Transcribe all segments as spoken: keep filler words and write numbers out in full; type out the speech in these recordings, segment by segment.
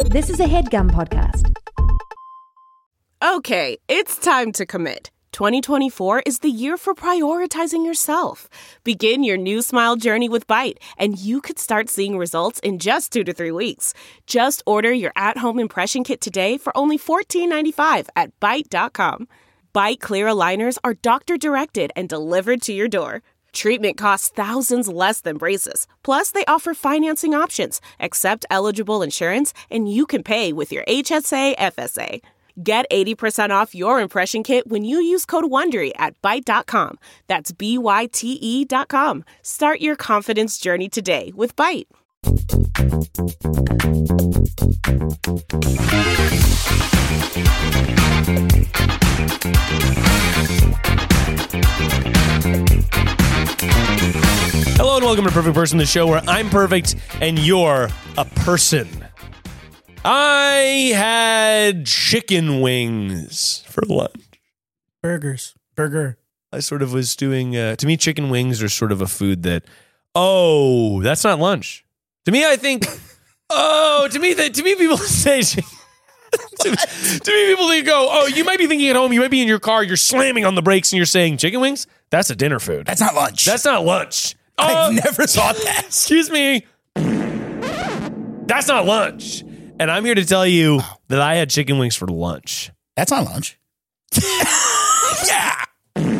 This is a HeadGum podcast. Okay, it's time to commit. twenty twenty-four is the year for prioritizing yourself. Begin your new smile journey with Byte, and you could start seeing results in just two to three weeks. Just order your at-home impression kit today for only fourteen ninety-five at byte dot com. Byte clear aligners are doctor-directed and delivered to your door. Treatment costs thousands less than braces. Plus, they offer financing options, accept eligible insurance, and you can pay with your H S A F S A. Get eighty percent off your impression kit when you use code WONDERY at byte dot com. That's B Y T E dot com. Start your confidence journey today with Byte. Hello and welcome to Perfect Person, the show where I'm perfect and you're a person. I had chicken wings for lunch. Burgers. Burger. I sort of was doing, uh, to me, chicken wings are sort of a food that, oh, that's not lunch. To me, I think, oh, to me, that to me, people say, to, to me, people think, go, oh, you might be thinking at home, you might be in your car, you're slamming on the brakes and you're saying, chicken wings? That's a dinner food. That's not lunch. That's not lunch. I've Oh, never thought that. Excuse me. That's not lunch. And I'm here to tell you wow. that I had chicken wings for lunch. That's not lunch. Yeah.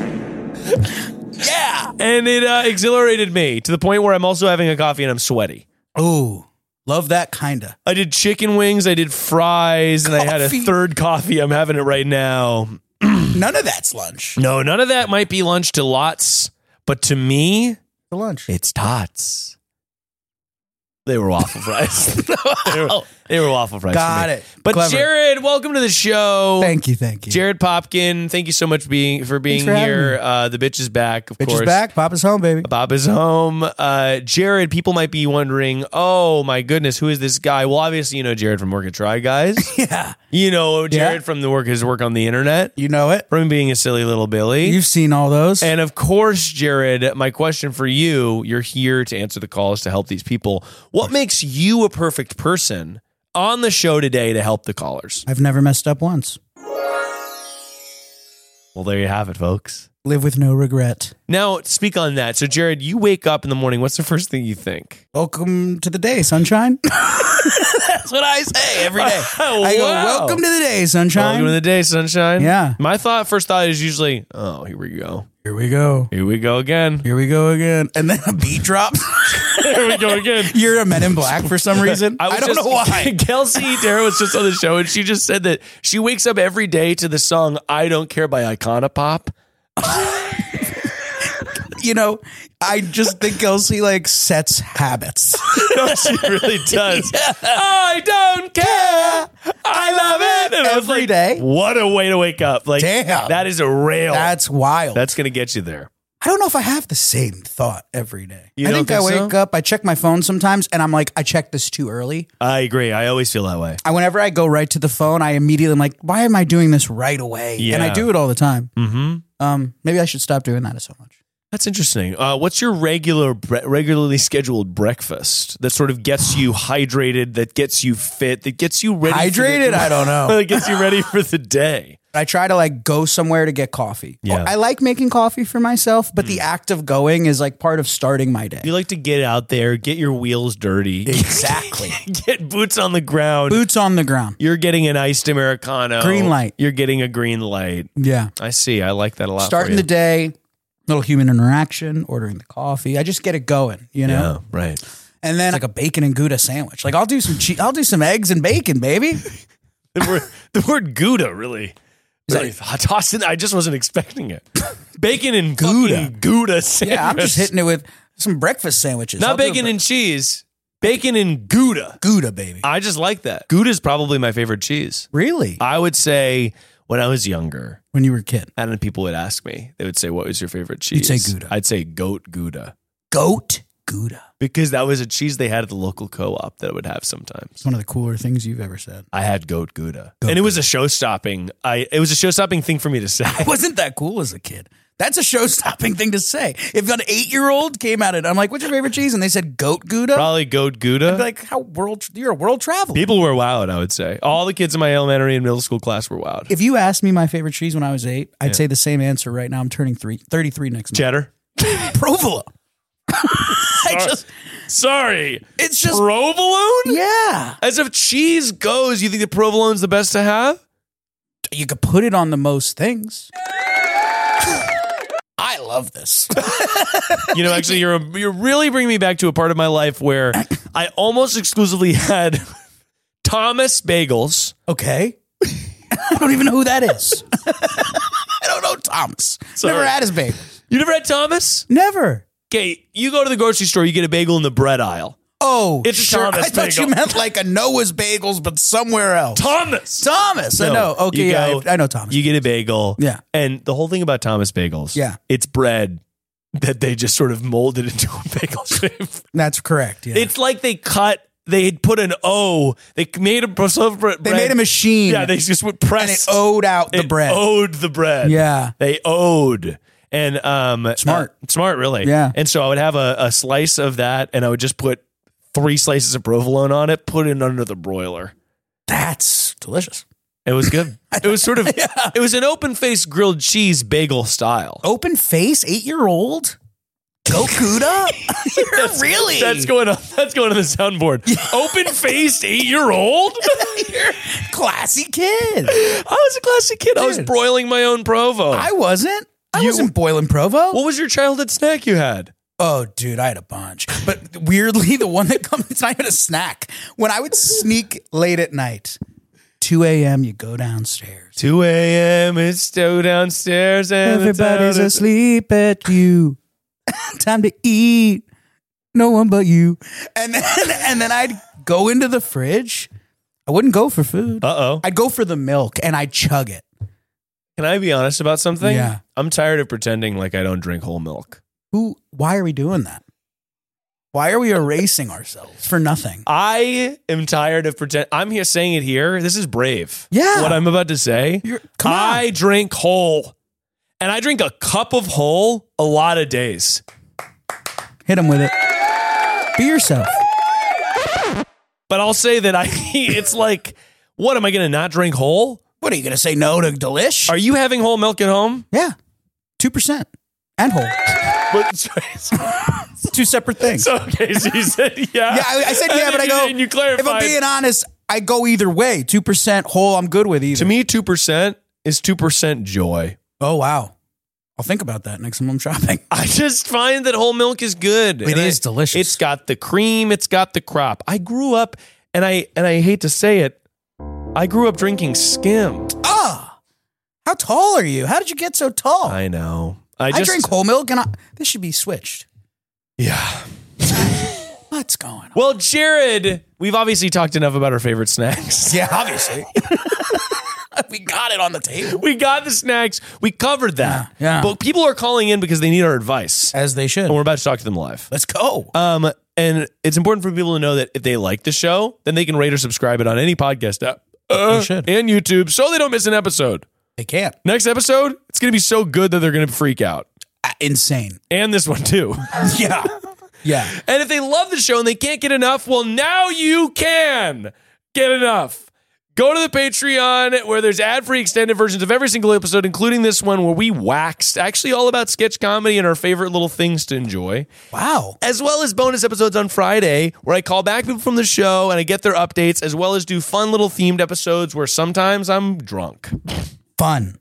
Yeah. And it uh, exhilarated me to the point where I'm also having a coffee and I'm sweaty. Ooh, love that kinda. I did chicken wings, I did fries, and Coffee. I had a third coffee. I'm having it right now. None of that's lunch. No, none of that might be lunch to lots, but to me, For lunch. it's tots. They were waffle fries. they, were, they were waffle fries. Got it. But Clever. Jared, welcome to the show. Thank you, thank you. Jared Popkin, thank you so much being for being Thanks for here. Uh, the bitch is back, of Bitch course. is back. Papa's home, baby. Bob is home. Uh, Jared, people might be wondering, oh my goodness, who is this guy? Well, obviously you know Jared from Work and Try Guys. Yeah. You know Jared Yeah. from the work his work on the internet. You know it. From being a silly little Billy. You've seen all those. And of course, Jared, my question for you, you're here to answer the calls to help these people. What makes you a perfect person on the show today to help the callers? I've never messed up once. Well, there you have it, folks. Live with no regret. Now, speak on that. So, Jared, you wake up in the morning. What's the first thing you think? Welcome to the day, sunshine. That's what I say every day. Oh, I go, wow. welcome to the day, sunshine. Welcome to the day, sunshine. Yeah. My thought, first thought is usually, oh, here we go. Here we go. Here we go again. Here we go again. And then a beat drops. Here we go again. You're a Men in Black for some reason. I, was don't just, know why. Kelsey Dara was just on the show, and she just said that she wakes up every day to the song "I Don't Care" by Iconopop. You know, I just think Kelsey like sets habits. No, she really does. Yeah. I don't care. I love it. And I was Every like, day. What a way to wake up! Like, Damn. that is a rail. That's wild. That's gonna get you there. I don't know if I have the same thought every day. You I don't think, I think wake so? up, I check my phone sometimes, and I'm like, I checked this too early. I agree. I always feel that way. I, whenever I go right to the phone, I immediately am like, why am I doing this right away? Yeah. And I do it all the time. Mm-hmm. Um, maybe I should stop doing that so much. That's interesting. Uh, what's your regular, bre- regularly scheduled breakfast that sort of gets you hydrated, that gets you fit, that gets you ready? Hydrated? For the, I don't know. that gets you ready for the day. I try to like go somewhere to get coffee. Yeah. I like making coffee for myself, but the act of going is like part of starting my day. You like to get out there, get your wheels dirty. Exactly. Get boots on the ground. Boots on the ground. You're getting an iced Americano. Green light. You're getting a green light. Yeah. I see. I like that a lot. Starting for the you. day, little human interaction, ordering the coffee. I just get it going, you know? Yeah, right. And then like a bacon and Gouda sandwich. Like I'll do some che- I'll do some eggs and bacon, baby. The word, the word Gouda really. Really Like- tossed in. I just wasn't expecting it. Bacon and Gouda. fucking Gouda sandwich. Yeah, I'm just hitting it with some breakfast sandwiches. Not I'll do a bacon bre- and cheese. Bacon and Gouda. Gouda, baby. I just like that. Gouda is probably my favorite cheese. Really? I would say when I was younger, When you were a kid. and then people would ask me, they would say, what was your favorite cheese? You'd say Gouda. I'd say goat Gouda. Goat Gouda. Because that was a cheese they had at the local co-op that I would have sometimes. It's one of the cooler things you've ever said. I had goat Gouda. Goat and it was a show-stopping. I It was a show-stopping thing for me to say. I wasn't that cool as a kid. That's a show-stopping thing to say. If an eight-year-old came at it, I'm like, what's your favorite cheese? And they said goat Gouda. Probably goat Gouda. I'd be like, how world? You're a world traveler. People were wowed, I would say. All the kids in my elementary and middle school class were wowed. If you asked me my favorite cheese when I was eight, I'd yeah. say the same answer right now. I'm turning three, thirty-three next month. Cheddar. Provolone. I just, Sorry. It's just provolone? Yeah. As if cheese goes, you think the provolone's the best to have? You could put it on the most things. I love this. You know, actually, you're you're really bringing me back to a part of my life where I almost exclusively had Thomas bagels. Okay. I don't even know who that is. I don't know Thomas. Sorry. Never had his bagels. You never had Thomas? Never. Okay, you go to the grocery store, you get a bagel in the bread aisle. Oh, it's a sure. Thomas I thought bagel. you meant like a Noah's Bagels, but somewhere else. Thomas. Thomas. No, I know. Okay, you yeah, go, I, I know Thomas. You get a bagel. Yeah. And the whole thing about Thomas bagels, yeah. it's bread that they just sort of molded into a bagel shape. That's correct. Yeah. It's like they cut, they had put an O, they made a bread. They made a machine. Yeah, they just would press. And it owed out the it bread. owed the bread. Yeah. They owed. And um, smart. Uh, smart, really. Yeah. And so I would have a, a slice of that, and I would just put three slices of provolone on it, put it under the broiler. That's delicious. It was good. It was sort of, yeah. It was an open-faced grilled cheese bagel style. Open face, eight-year-old? Goat Gouda? that's, really? That's going on. That's going on the soundboard. Open-faced eight-year-old? You're a classy kid. I was a classy kid. Dude. I was broiling my own provo. I wasn't. I you, wasn't boiling provo. What was your childhood snack you had? Oh, dude, I had a bunch. But weirdly, the one that comes, it's not even a snack. When I would sneak late at night, two a.m., you go downstairs. two a.m., it's still downstairs. And everybody's asleep at you. Time to eat. No one but you. And then, and then I'd go into the fridge. I wouldn't go for food. Uh-oh. I'd go for the milk, and I'd chug it. Can I be honest about something? Yeah. I'm tired of pretending like I don't drink whole milk. Who? Why are we doing that? Why are we erasing ourselves for nothing? I am tired of pretend. I'm here saying it here. This is brave. Yeah. What I'm about to say. You're, come on. I drink whole, and I drink a cup of whole a lot of days. Hit him with it. Be yourself. But I'll say that I. It's like, what am I going to not drink whole? What are you going to say no to Delish? Are you having whole milk at home? Yeah, two percent and whole. But sorry, two separate things. So, okay, so you said yeah. Yeah, I, I said yeah, but I go. And you clarified. If I'm being honest, I go either way. Two percent whole, I'm good with either. To me, two percent is two percent joy. Oh wow, I'll think about that next time I'm shopping. I just find that whole milk is good. It is I, delicious. It's got the cream. It's got the crop. I grew up, and I and I hate to say it, I grew up drinking skim. Ah, how tall are you? How did you get so tall? I know. I, I just, drink whole milk, and I, this should be switched. Yeah. What's going on? Well, Jared, we've obviously talked enough about our favorite snacks. Yeah, obviously. We got it on the table. We got the snacks. We covered that. Yeah, yeah. But people are calling in because they need our advice. As they should. And we're about to talk to them live. Let's go. Um, and it's important for people to know that if they like the show, then they can rate or subscribe it on any podcast app. Uh, they should. And YouTube, so they don't miss an episode. They can't. Next episode, it's going to be so good that they're going to freak out. Uh, insane. And this one, too. Yeah. Yeah. And if they love the show and they can't get enough, well, now you can get enough. Go to the Patreon where there's ad-free extended versions of every single episode, including this one where we waxed actually all about sketch comedy and our favorite little things to enjoy. Wow. As well as bonus episodes on Friday where I call back people from the show and I get their updates, as well as do fun little themed episodes where sometimes I'm drunk. Fun.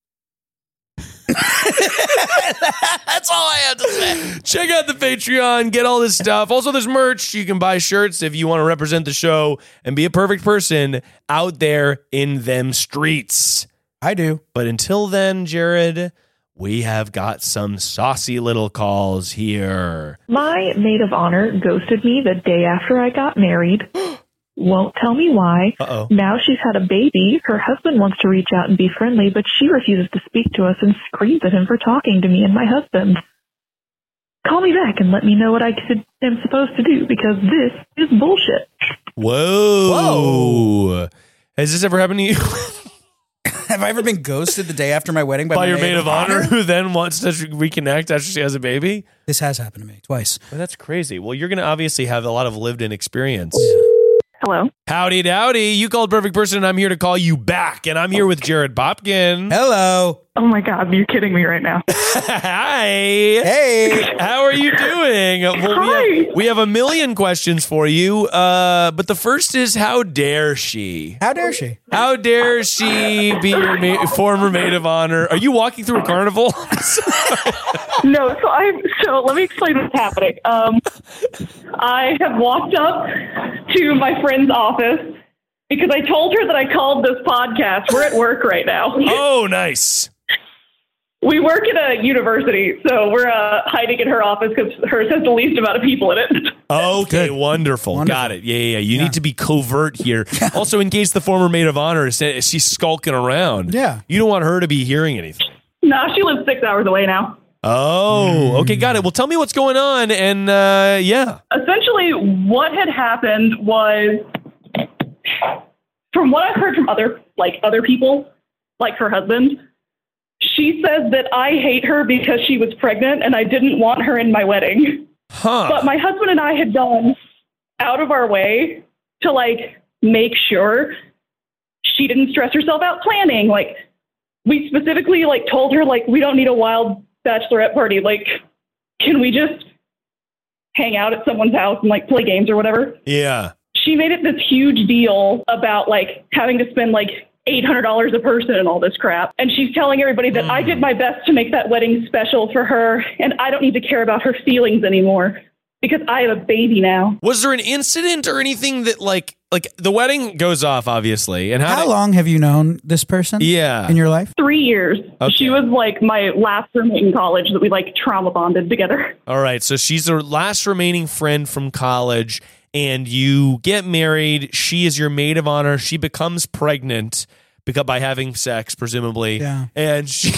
That's all I have to say. Check out the Patreon, get all this stuff. Also, there's merch. You can buy shirts if you want to represent the show and be a perfect person out there in them streets. I do. But until then, Jared, we have got some saucy little calls here. My maid of honor ghosted me the day after I got married. Won't tell me why. Uh-oh. Now she's had a baby. Her husband wants to reach out and be friendly, but she refuses to speak to us and screams at him for talking to me and my husband. Call me back and let me know what I could, am supposed to do, because this is bullshit. Whoa. Whoa. Has this ever happened to you? Have I ever been ghosted the day after my wedding by, By my your maid of honor, who then wants to reconnect after she has a baby? This has happened to me twice. Well, that's crazy. Well, you're going to obviously have a lot of lived-in experience. Hello. Howdy, dowdy. You called Perfect Person, and I'm here to call you back. And I'm here with Jared Popkin. Hello. Oh my God, you're kidding me right now. Hi. Hey. How are you doing? Well, we, Hi. have, we have a million questions for you. Uh, but the first is, how dare she? How dare she? How dare she be your ma- former maid of honor? Are you walking through a carnival? No, so I so let me explain what's happening. Um, I have walked up to my friend's office because I told her that I called this podcast. We're at work right now. Oh, nice. We work at a university, so we're uh, hiding in her office because hers has the least amount of people in it. Okay, Good. wonderful. Wonderful. Got it. Yeah, yeah, yeah. You Yeah. need to be covert here. Also, in case the former maid of honor is she's skulking around. Yeah. You don't want her to be hearing anything. No, she lives six hours away now. Oh, okay, got it. Well, tell me what's going on, and uh, yeah. Essentially, what had happened was, from what I've heard from other like other people, like her husband, she says that I hate her because she was pregnant and I didn't want her in my wedding. Huh. But my husband and I had gone out of our way to like make sure she didn't stress herself out planning. Like, we specifically like told her, like, we don't need a wild bachelorette party. Like, can we just hang out at someone's house and like play games or whatever? Yeah. She made it this huge deal about like having to spend like eight hundred dollars a person and all this crap. And she's telling everybody that I did my best to make that wedding special for her and I don't need to care about her feelings anymore because I have a baby now. Was there an incident or anything that like like the wedding goes off, obviously, and how, How did- long have you known this person? Yeah. In your life? Three years. Okay. She was like my last roommate in college that we like trauma bonded together. All right, so she's her last remaining friend from college, and you get married. She is your maid of honor. She becomes pregnant because by having sex, presumably. Yeah. And she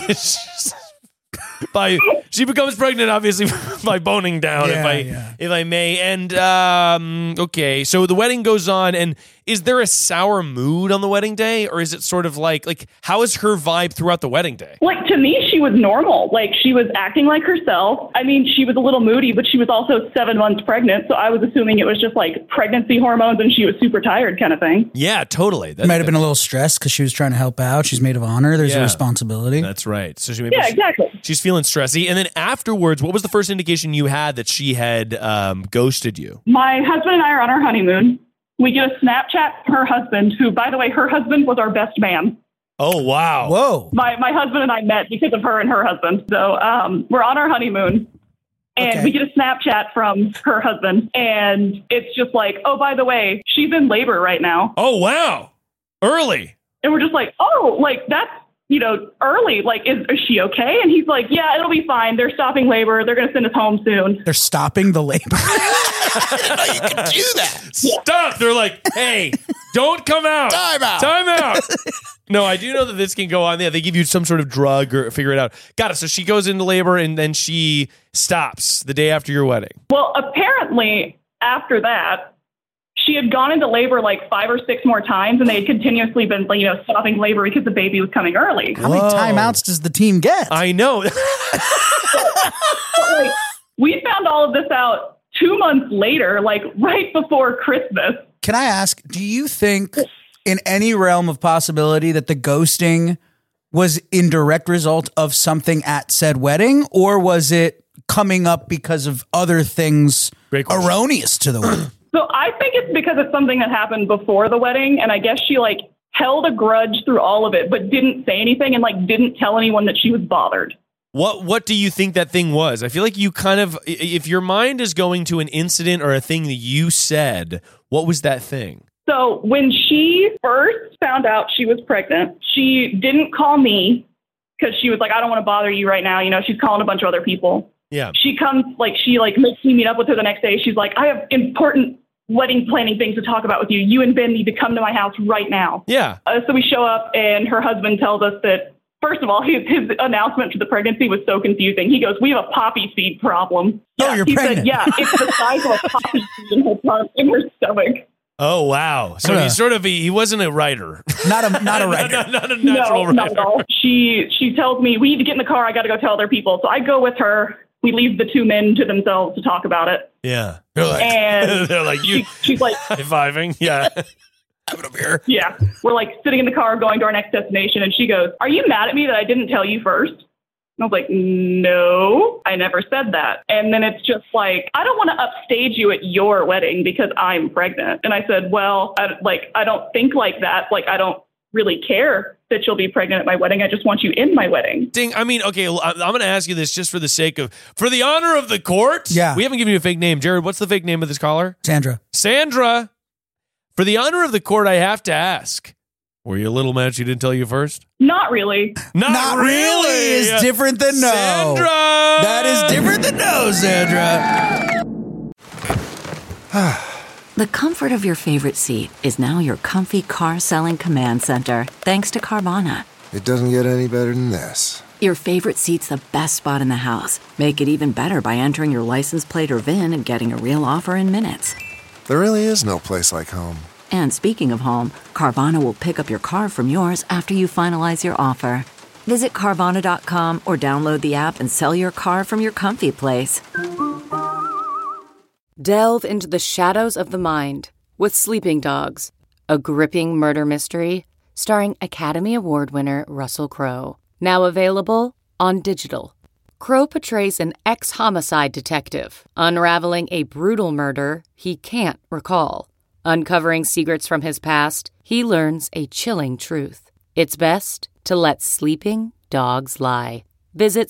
by she becomes pregnant, obviously, by boning down, if Yeah, I yeah. if I may. And um, okay, so the wedding goes on, and is there a sour mood on the wedding day, or is it sort of like like how is her vibe throughout the wedding day? Like, to me, she was normal. Like, she was acting like herself. I mean, she was a little moody, but she was also seven months pregnant. So I was assuming it was just like pregnancy hormones and she was super tired kind of thing. Yeah, totally. That, Might have been a little stressed because she was trying to help out. She's maid of honor. There's Yeah. a responsibility. That's right. So she maybe Yeah, she- exactly. she's feeling stressy, and then afterwards, what was the first indication you had that she had um, ghosted you? My husband and I are on our honeymoon. We get a Snapchat from her husband, who, by the way, her husband was our best man. Oh wow! Whoa. My my husband and I met because of her and her husband. So um, we're on our honeymoon, and Okay. we get a Snapchat from her husband, and it's just like, oh, by the way, she's in labor right now. Oh wow! Early. And we're just like, oh, like, that's, you know, early. Like, is, is she okay? And he's like, yeah, it'll be fine. They're stopping labor. They're going to send us home soon. They're stopping the labor. I didn't know you could do that. Stop! They're like, hey, don't come out. Time out. Time out. No, I do know that this can go on. Yeah, they give you some sort of drug or figure it out. Got it. So she goes into labor and then she stops the day after your wedding. Well, apparently, after that, she had gone into labor like five or six more times, and they had continuously been, you know, stopping labor because the baby was coming early. How many Whoa. timeouts does the team get? I know. But, like, we found all of this out two months later, like right before Christmas. Can I ask, do you think in any realm of possibility that the ghosting was in direct result of something at said wedding, or was it coming up because of other things Great question. erroneous to the wedding? So I think it's because it's something that happened before the wedding, and I guess she like held a grudge through all of it, but didn't say anything and like didn't tell anyone that she was bothered. What What do you think that thing was? I feel like you kind of, i- if your mind is going to an incident or a thing that you said, what was that thing? So when she first found out she was pregnant, she didn't call me because she was like, I don't want to bother you right now. You know, she's calling a bunch of other people. Yeah. She comes, like, she like makes me meet up with her the next day. She's like, I have important wedding planning things to talk about with you. You and Ben need to come to my house right now. Yeah. Uh, so we show up and her husband tells us that, first of all, his, his announcement to the pregnancy was so confusing. He goes, we have a poppy seed problem. Oh, you're he pregnant. said, yeah, it's the size of a poppy seed in her, tongue- in her stomach. Oh, wow. So Yeah. he's sort of, he, he wasn't a writer. Not a not a writer. not, not a natural no, not writer. at all. She she tells me we need to get in the car. I got to go tell other people. So I go with her. We leave the two men to themselves to talk about it. Yeah. You're like, And They're like, you she, she's like, high-fiving. Yeah. having a beer. yeah. We're like sitting in the car going to our next destination. And she goes, are you mad at me that I didn't tell you first? And I was like, no, I never said that. And then it's just like, I don't want to upstage you at your wedding because I'm pregnant. And I said, well, I, like, I don't think like that. Like, I don't really care that you'll be pregnant at my wedding. I just want you in my wedding. Ding. I mean, okay, I'm going to ask you this just for the sake of, for the honor of the court. Yeah. We haven't given you a fake name. Jared, what's the fake name of this caller? Sandra. Sandra. For the honor of the court, I have to ask, were you a little mad she didn't tell you first? Not really. Not, Not really is different than no. Sandra. That is different than no, Sandra. The comfort of your favorite seat is now your comfy car selling command center, thanks to Carvana. It doesn't get any better than this. Your favorite seat's the best spot in the house. Make it even better by entering your license plate or V I N and getting a real offer in minutes. There really is no place like home. And speaking of home, Carvana will pick up your car from yours after you finalize your offer. Visit Carvana dot com or download the app and sell your car from your comfy place. Delve into the shadows of the mind with Sleeping Dogs, a gripping murder mystery starring Academy Award winner Russell Crowe. Now available on digital. Crowe portrays an ex-homicide detective unraveling a brutal murder he can't recall. Uncovering secrets from his past, he learns a chilling truth. It's best to let sleeping dogs lie. Visit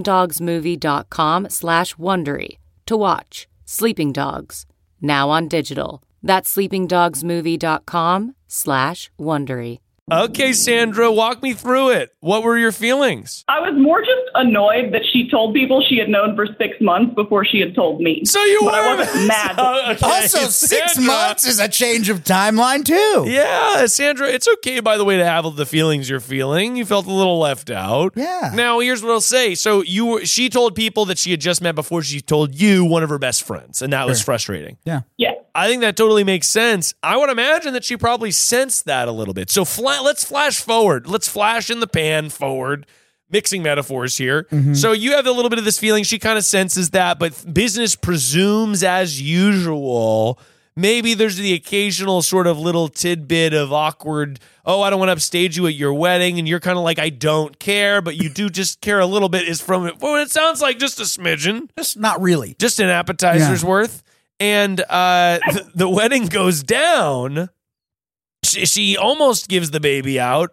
sleepingdogsmovie.com slash Wondery to watch Sleeping Dogs, now on digital. That's sleepingdogsmovie.com slash Wondery. Okay, Sandra, walk me through it. What were your feelings? I was more just annoyed that she told people she had known for six months before she had told me. So you but were I wasn't mad. So, okay, Also, six Sandra. months is a change of timeline, too. Yeah, Sandra, it's okay, by the way, to have the feelings you're feeling. You felt a little left out. Yeah. Now, here's what I'll say. So you were, she told people that she had just met before she told you, one of her best friends, and that was Sure. frustrating. Yeah. Yeah. I think that totally makes sense. I would imagine that she probably sensed that a little bit. So fla- let's flash forward. Let's flash in the pan forward. Mixing metaphors here. Mm-hmm. So you have a little bit of this feeling. She kind of senses that, but business presumes as usual. Maybe there's the occasional sort of little tidbit of awkward, oh, I don't want to upstage you at your wedding. And you're kind of like, I don't care, but you do just care a little bit is from it. Well, it sounds like just a smidgen, Just not really. just an appetizer's Yeah. worth. And uh, th- the wedding goes down. She, she almost gives the baby out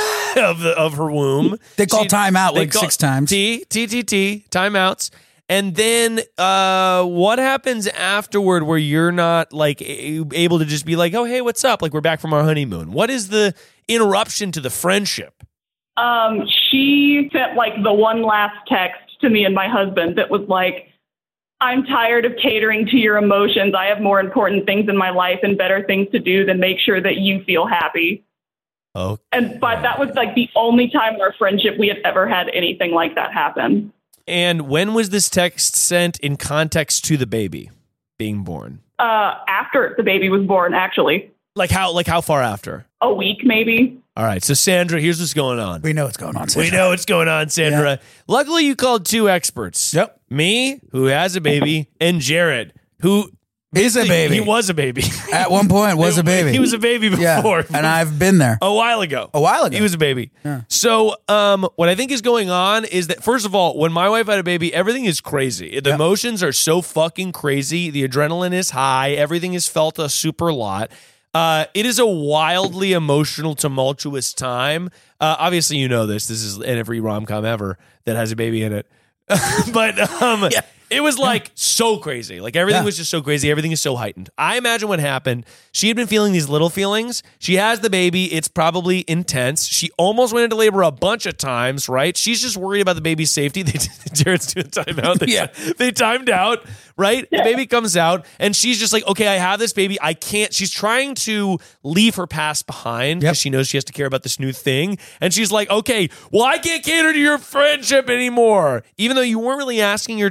of the, of her womb. They call She- timeout they like call- six times. T, T, T, T, timeouts. And then uh, what happens afterward where you're not like a- able to just be like, oh, hey, what's up? Like we're back from our honeymoon. What is the interruption to the friendship? Um, she sent like the one last text to me and my husband that was like, I'm tired of catering to your emotions. I have more important things in my life and better things to do than make sure that you feel happy. Oh, And but that was like the only time in our friendship we had ever had anything like that happen. and when was this text sent in context to the baby being born? Uh, after the baby was born, actually, Like how like how far after? a week maybe. All right, so Sandra, here's what's going on. We know what's going on, We Sandra. know what's going on, Sandra. Luckily, you called two experts. Yep. Me, who has a baby, and Jared, who Is a baby. He was a baby. At one point, was a baby. He was a baby Yeah, before. and I've been there. a while ago. A while ago. He was a baby. So, um, what I think is going on is that, first of all, when my wife had a baby, everything is crazy. The Yeah. emotions are so fucking crazy. The adrenaline is high. Everything is felt a super lot. Uh, it is a wildly emotional, tumultuous time. Uh, obviously, you know this. This is in every rom-com ever that has a baby in it. but um, Yeah. it was like so crazy. Like everything Yeah. was just so crazy. Everything is so heightened. I imagine what happened. She had been feeling these little feelings. She has the baby. It's probably intense. She almost went into labor a bunch of times, right? She's just worried about the baby's safety. They, Jared's doing timeout. They, Yeah. they timed out, right? The baby comes out and she's just like, okay, I have this baby. I can't. She's trying to leave her past behind because Yep. she knows she has to care about this new thing. And she's like, okay, well, I can't cater to your friendship anymore. Even though you weren't really asking her to.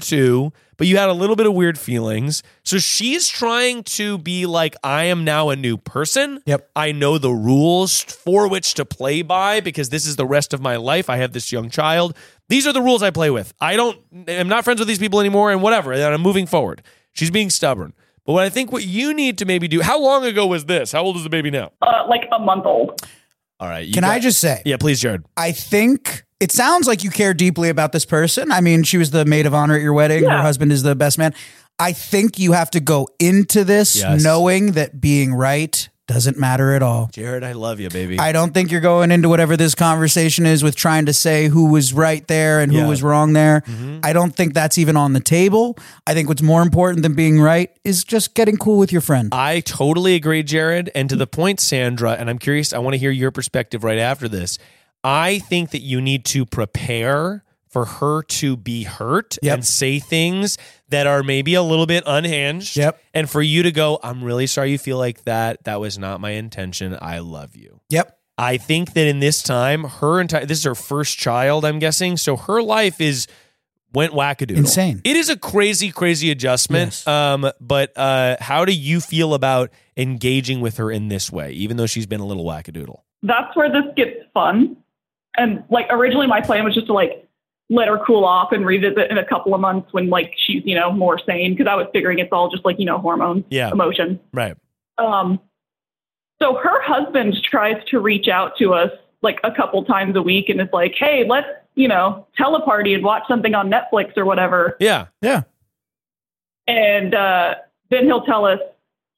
you, but you had a little bit of weird feelings. So she's trying to be like, I am now a new person. Yep. I know the rules for which to play by because this is the rest of my life. I have this young child. These are the rules I play with. I don't, I'm not friends with these people anymore and whatever. And I'm moving forward. She's being stubborn. But what I think what you need to maybe do, how long ago was this? How old is the baby now? Uh, like a month old. All right. Can got, I just say? Yeah, please, Jared. I think it sounds like you care deeply about this person. I mean, she was the maid of honor at your wedding. Yeah. Her husband is the best man. I think you have to go into this Yes. knowing that being right doesn't matter at all. Jared, I love you, baby. I don't think you're going into whatever this conversation is with trying to say who was right there and who Yeah. was wrong there. Mm-hmm. I don't think that's even on the table. I think what's more important than being right is just getting cool with your friend. I totally agree, Jared. And to the point, Sandra, and I'm curious, I want to hear your perspective right after this. I think that you need to prepare for her to be hurt Yep. and say things that are maybe a little bit unhinged. Yep. And for you to go, I'm really sorry you feel like that. That was not my intention. I love you. Yep. I think that in this time, her entire, this is her first child, I'm guessing. So her life is went wackadoodle. Insane. It is a crazy, crazy adjustment. Yes. Um, but uh, how do you feel about engaging with her in this way, even though she's been a little wackadoodle? That's where this gets fun. And like originally my plan was just to like let her cool off and revisit in a couple of months when like she's, you know, more sane. Because I was figuring it's all just like, you know, hormones, Yeah. emotions. Right. Um, so her husband tries to reach out to us like a couple times a week and is like, hey, let's, you know, teleparty and watch something on Netflix or whatever. Yeah. Yeah. And uh, then he'll tell us,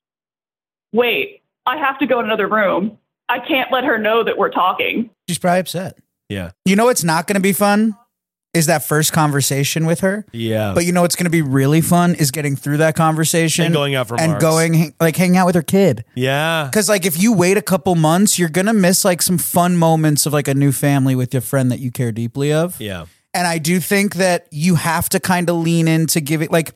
wait, I have to go in another room. I can't let her know that we're talking. She's probably upset. Yeah. You know what's not going to be fun is that first conversation with her. Yeah. But you know what's going to be really fun is getting through that conversation And going out for and marks. going like hanging out with her kid. yeah. Because like if you wait a couple months, you're gonna miss like some fun moments of like a new family with your friend that you care deeply of. Yeah. And I do think that you have to kind of lean into giving like.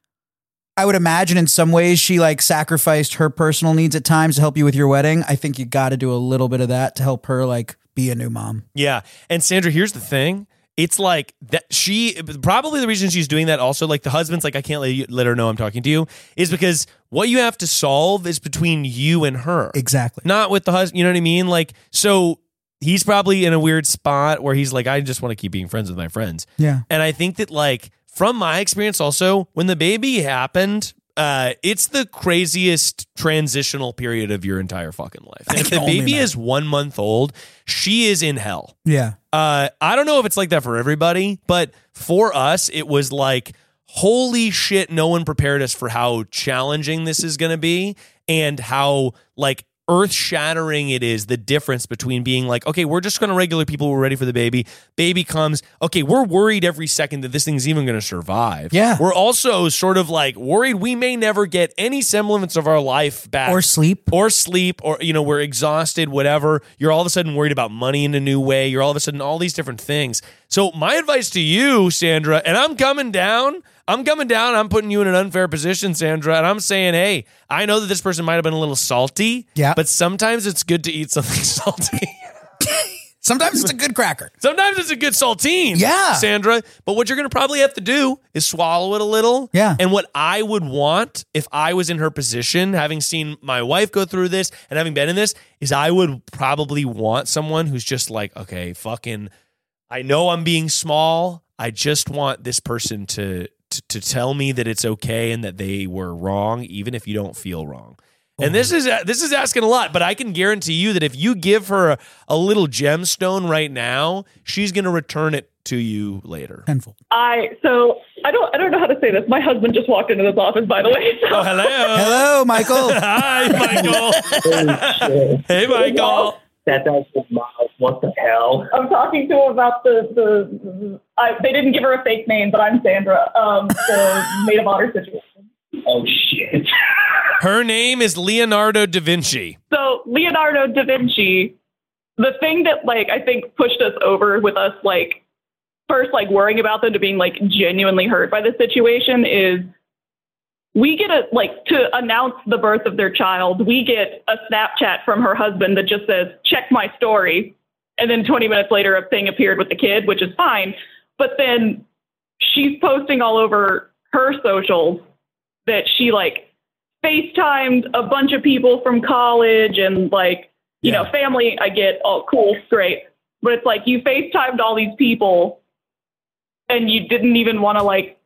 I would imagine in some ways she like sacrificed her personal needs at times to help you with your wedding. I think you got to do a little bit of that to help her like be a new mom. Yeah. And Sandra, here's the thing. It's like that she probably the reason she's doing that also, like the husband's like, I can't let, you, let her know I'm talking to you, is because what you have to solve is between you and her. Exactly. Not with the husband. You know what I mean? Like, so he's probably in a weird spot where he's like, I just want to keep being friends with my friends. Yeah. And I think that like from my experience also, when the baby happened, uh, it's the craziest transitional period of your entire fucking life. And I if can the only baby imagine. is one month old, she is in hell. Yeah. Uh, I don't know if it's like that for everybody, but for us, it was like, holy shit, no one prepared us for how challenging this is going to be and how like earth shattering it is, the difference between being like, okay, we're just going to regular people, we're ready for the baby. Baby comes, okay, we're worried every second that this thing's even going to survive. Yeah. We're also sort of like worried we may never get any semblance of our life back. Or sleep. Or sleep, or, you know, we're exhausted, whatever. You're all of a sudden worried about money in a new way. You're all of a sudden all these different things. So my advice to you, Sandra, and I'm coming down, I'm coming down, I'm putting you in an unfair position, Sandra, and I'm saying, hey, I know that this person might have been a little salty, Yeah. but sometimes it's good to eat something salty. Sometimes it's a good cracker. Sometimes it's a good saltine, Yeah. Sandra. But what you're going to probably have to do is swallow it a little. Yeah. And what I would want if I was in her position, having seen my wife go through this and having been in this, is I would probably want someone who's just like, okay, fucking, I know I'm being small. I just want this person to to, to tell me that it's okay and that they were wrong, even if you don't feel wrong. And this is this is asking a lot, but I can guarantee you that if you give her a, a little gemstone right now, she's going to return it to you later. Tenfold. I so I don't I don't know how to say this. My husband just walked into this office, by the way. So. Oh, hello. Hello, Michael. Hi, Michael. Holy shit. Hey, Michael. That's actually Miles. What the hell? I'm talking to him about the the. I, they didn't give her a fake name, but I'm Sandra. Um, the maid of honor situation. Oh, shit. Her name is Leonardo da Vinci. So Leonardo da Vinci, the thing that like I think pushed us over with us like first like worrying about them to being like genuinely hurt by the situation is we get a like to announce the birth of their child. We get a Snapchat from her husband that just says, check my story. And then twenty minutes later, a thing appeared with the kid, which is fine. But then she's posting all over her socials that she like FaceTimed a bunch of people from college and like, you Yeah. know, family, I get, oh, cool, great. But it's like you FaceTimed all these people and you didn't even want to like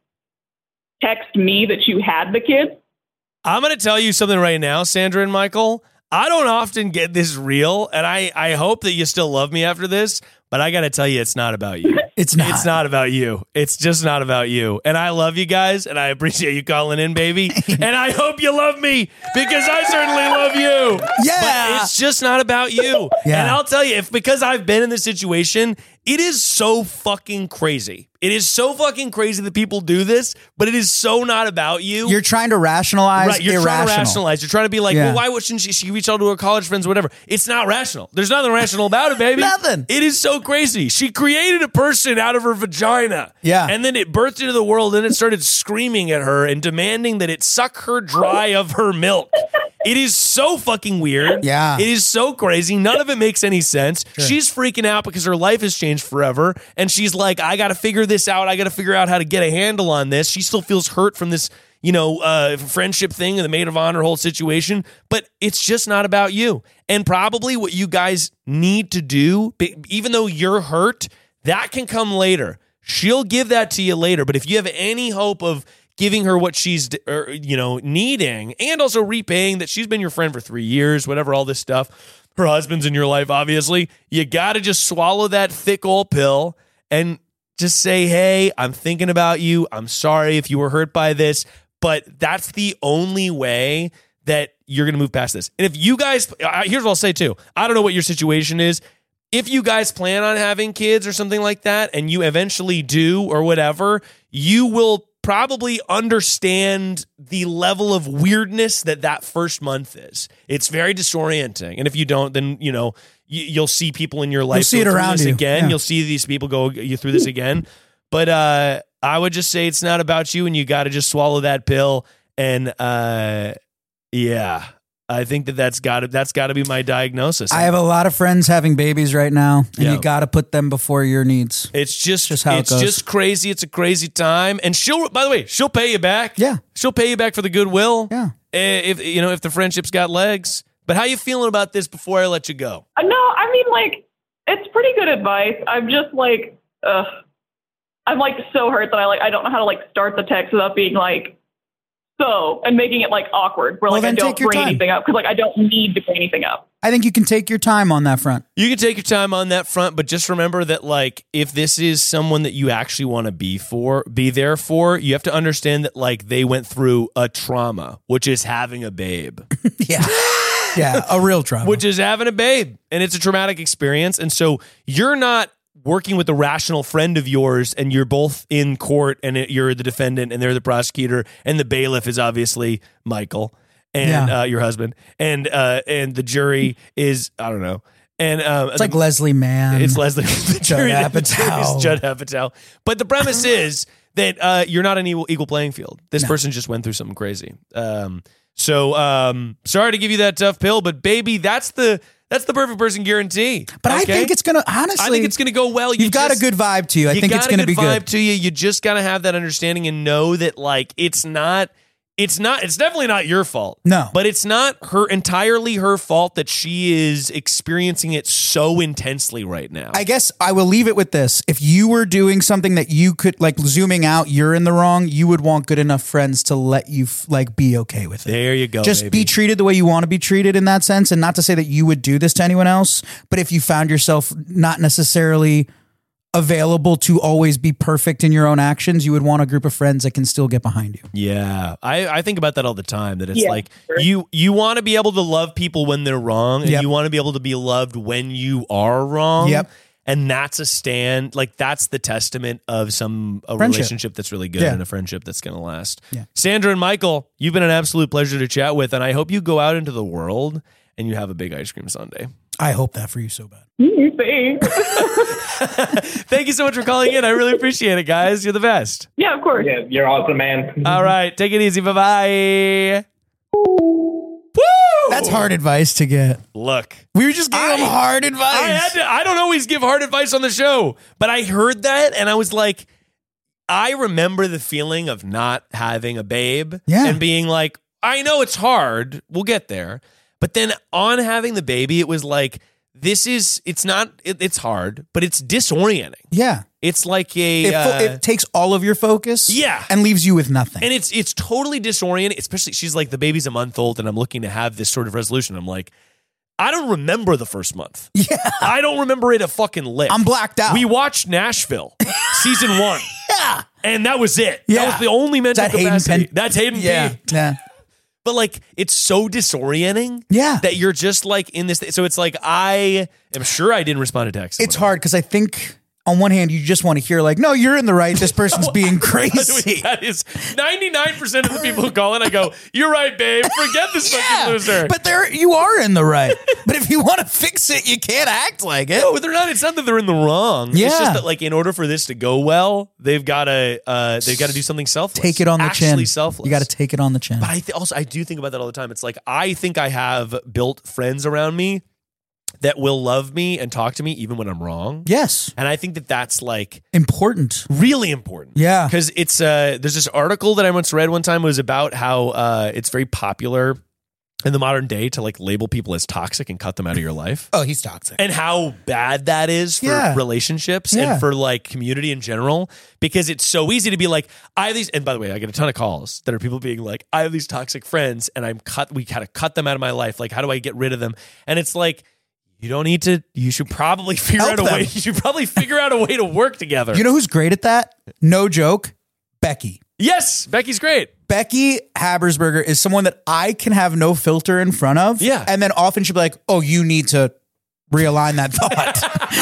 text me that you had the kid. I'm going to tell you something right now, Sandra and Michael. I don't often get this real, and I, I hope that you still love me after this, but I got to tell you, it's not about you. It's not. It's not about you. It's just not about you. And I love you guys, and I appreciate you calling in, baby. And I hope you love me, because I certainly love you. Yeah. But it's just not about you. Yeah. And I'll tell you, if because I've been in this situation, it is so fucking crazy. It is so fucking crazy that people do this, but it is so not about you. You're trying to rationalize Right, you're irrational. trying to rationalize. You're trying to be like, Yeah. well, why wouldn't she, she reach out to her college friends, whatever? It's not rational. There's nothing rational about it, baby. Nothing. It is so crazy. She created a person out of her vagina. Yeah. And then it birthed into the world, and it started screaming at her and demanding that it suck her dry of her milk. It is so fucking weird. Yeah. It is so crazy. None of it makes any sense. She's freaking out because her life has changed forever. And she's like, I got to figure this out. I got to figure out how to get a handle on this. She still feels hurt from this, you know, uh, friendship thing and the maid of honor whole situation. But it's just not about you. And probably what you guys need to do, be- even though you're hurt, that can come later. She'll give that to you later. But if you have any hope of giving her what she's, er, you know, needing, and also repaying that she's been your friend for three years, whatever, all this stuff. Her husband's in your life, obviously. You got to just swallow that thick old pill and just say, hey, I'm thinking about you. I'm sorry if you were hurt by this, but that's the only way that you're going to move past this. And if you guys, uh, here's what I'll say too. I don't know what your situation is. If you guys plan on having kids or something like that, and you eventually do or whatever, you will probably understand the level of weirdness that that first month is. It's very disorienting. And if you don't, then, you know, you, you'll see people in your life see go it through around this you. again. Yeah. You'll see these people go you through this again. But uh, I would just say it's not about you, and you got to just swallow that pill. And uh, yeah, I think that that's got to that's got to be my diagnosis. I have a lot of friends having babies right now, and Yeah. you got to put them before your needs. It's just, Just how it it's goes. just crazy. It's a crazy time, and she'll. By the way, she'll pay you back. Yeah. she'll pay you back for the goodwill. Yeah. Eh, if you know if the friendship's got legs. But how you feeling about this before I let you go? Uh, No, I mean, like, it's pretty good advice. I'm just like, ugh. I'm like so hurt that I like I don't know how to like start the text without being like so and making it like awkward where Well, like I then don't take your bring time. anything up because like I don't need to bring anything up. I think you can take your time on that front. You can take your time on that front, but just remember that, like, if this is someone that you actually want to be for, be there for, you have to understand that, like, they went through a trauma, which is having a babe. Yeah. Yeah, a real trauma. Which is having a babe, and it's a traumatic experience. And so you're not working with a rational friend of yours, and you're both in court, and it, you're the defendant, and they're the prosecutor, and the bailiff is obviously Michael and Yeah. uh, your husband, and uh, and the jury is I don't know, and um, It's like Leslie Mann. it's Leslie the Judd jury, the Apatow. jury is Judd Apatow. But the premise is that uh, you're not an equal, equal playing field. This person just went through something crazy. Um, so um, sorry to give you that tough pill, but baby, that's the that's the perfect person guarantee. But I okay? think it's gonna honestly. I think it's gonna go well. You You've got just- a good vibe to you. I you think got it's a gonna good be vibe good. to you. You just gotta have that understanding and know that, like, it's not. It's not. It's definitely not your fault. No. but it's not her entirely her fault that she is experiencing it so intensely right now. I guess I will leave it with this. If you were doing something that you could, like zooming out, you're in the wrong, you would want good enough friends to let you like be okay with it. there you go. Just baby. be treated the way you want to be treated in that sense. And not to say that you would do this to anyone else, but if you found yourself not necessarily available to always be perfect in your own actions, you would want a group of friends that can still get behind you. Yeah, I, I think about that all the time. That it's Yeah, like sure. you you want to be able to love people when they're wrong, and Yep. you want to be able to be loved when you are wrong. Yep. And that's a stand. Like that's the testament of some a Friendship. relationship that's really good Yeah. and a friendship that's going to last. Yeah. Sandra and Michael, you've been an absolute pleasure to chat with, and I hope you go out into the world and you have a big ice cream sundae. I hope that for you so bad. You think? Thank you so much for calling in. I really appreciate it, guys. You're the best. Yeah, of course. Yeah, you're awesome, man. All right, take it easy. Bye bye. Woo! That's hard advice to get. Look. We were just giving I- them hard advice. I had to, I don't always give hard advice on the show, but I heard that and I was like, I remember the feeling of not having a babe Yeah. and being like, I know it's hard. We'll get there. But then on having the baby, it was like, this is, it's not, it, it's hard, but it's disorienting. Yeah. It's like a, It, fo- uh, it takes all of your focus Yeah. and leaves you with nothing. and it's, it's totally disorienting, especially she's like, the baby's a month old and I'm looking to have this sort of resolution. I'm like, I don't remember the first month. Yeah. I don't remember it a fucking lick. I'm blacked out. We watched Nashville season one. Yeah. And that was it. Yeah. That was the only mental Is that Hayden capacity. Pen- That's Hayden Yeah. P. Yeah. But like, it's so disorienting. Yeah. That you're just like in this. So it's like, I am sure I didn't respond to text. It's hard because I think on one hand, you just want to hear like, no, you're in the right. This person's being crazy. That is ninety-nine percent of the people who call in, I go, you're right, babe. Forget this Yeah, fucking loser. but there you are in the right. But if you want to fix it, you can't act like it. No, they're not. It's not that they're in the wrong. It's Yeah. just that, like, in order for this to go well, they've got to uh, they've got to do something selfless. Take it on the Actually chin. selfless. You got to take it on the chin. But I th- also I do think about that all the time. It's like I think I have built friends around me that will love me and talk to me even when I'm wrong. Yes. And I think that that's like Important. really important. Yeah. Because it's uh there's this article that I once read one time. It was about how uh it's very popular in the modern day to like label people as toxic and cut them out of your life. Oh, he's toxic. And how bad that is for Yeah. relationships Yeah. and for like community in general, because it's so easy to be like, I have these, and by the way, I get a ton of calls that are people being like, I have these toxic friends and I'm cut, we kind of cut them out of my life. Like, how do I get rid of them? And it's like, you don't need to, you should probably figure Help out a them. way, you should probably figure out a way to work together. You know who's great at that? No joke. Becky. Yes, Becky's great. Becky Habersberger is someone that I can have no filter in front of. Yeah. And then often she'll be like, oh, you need to realign that thought.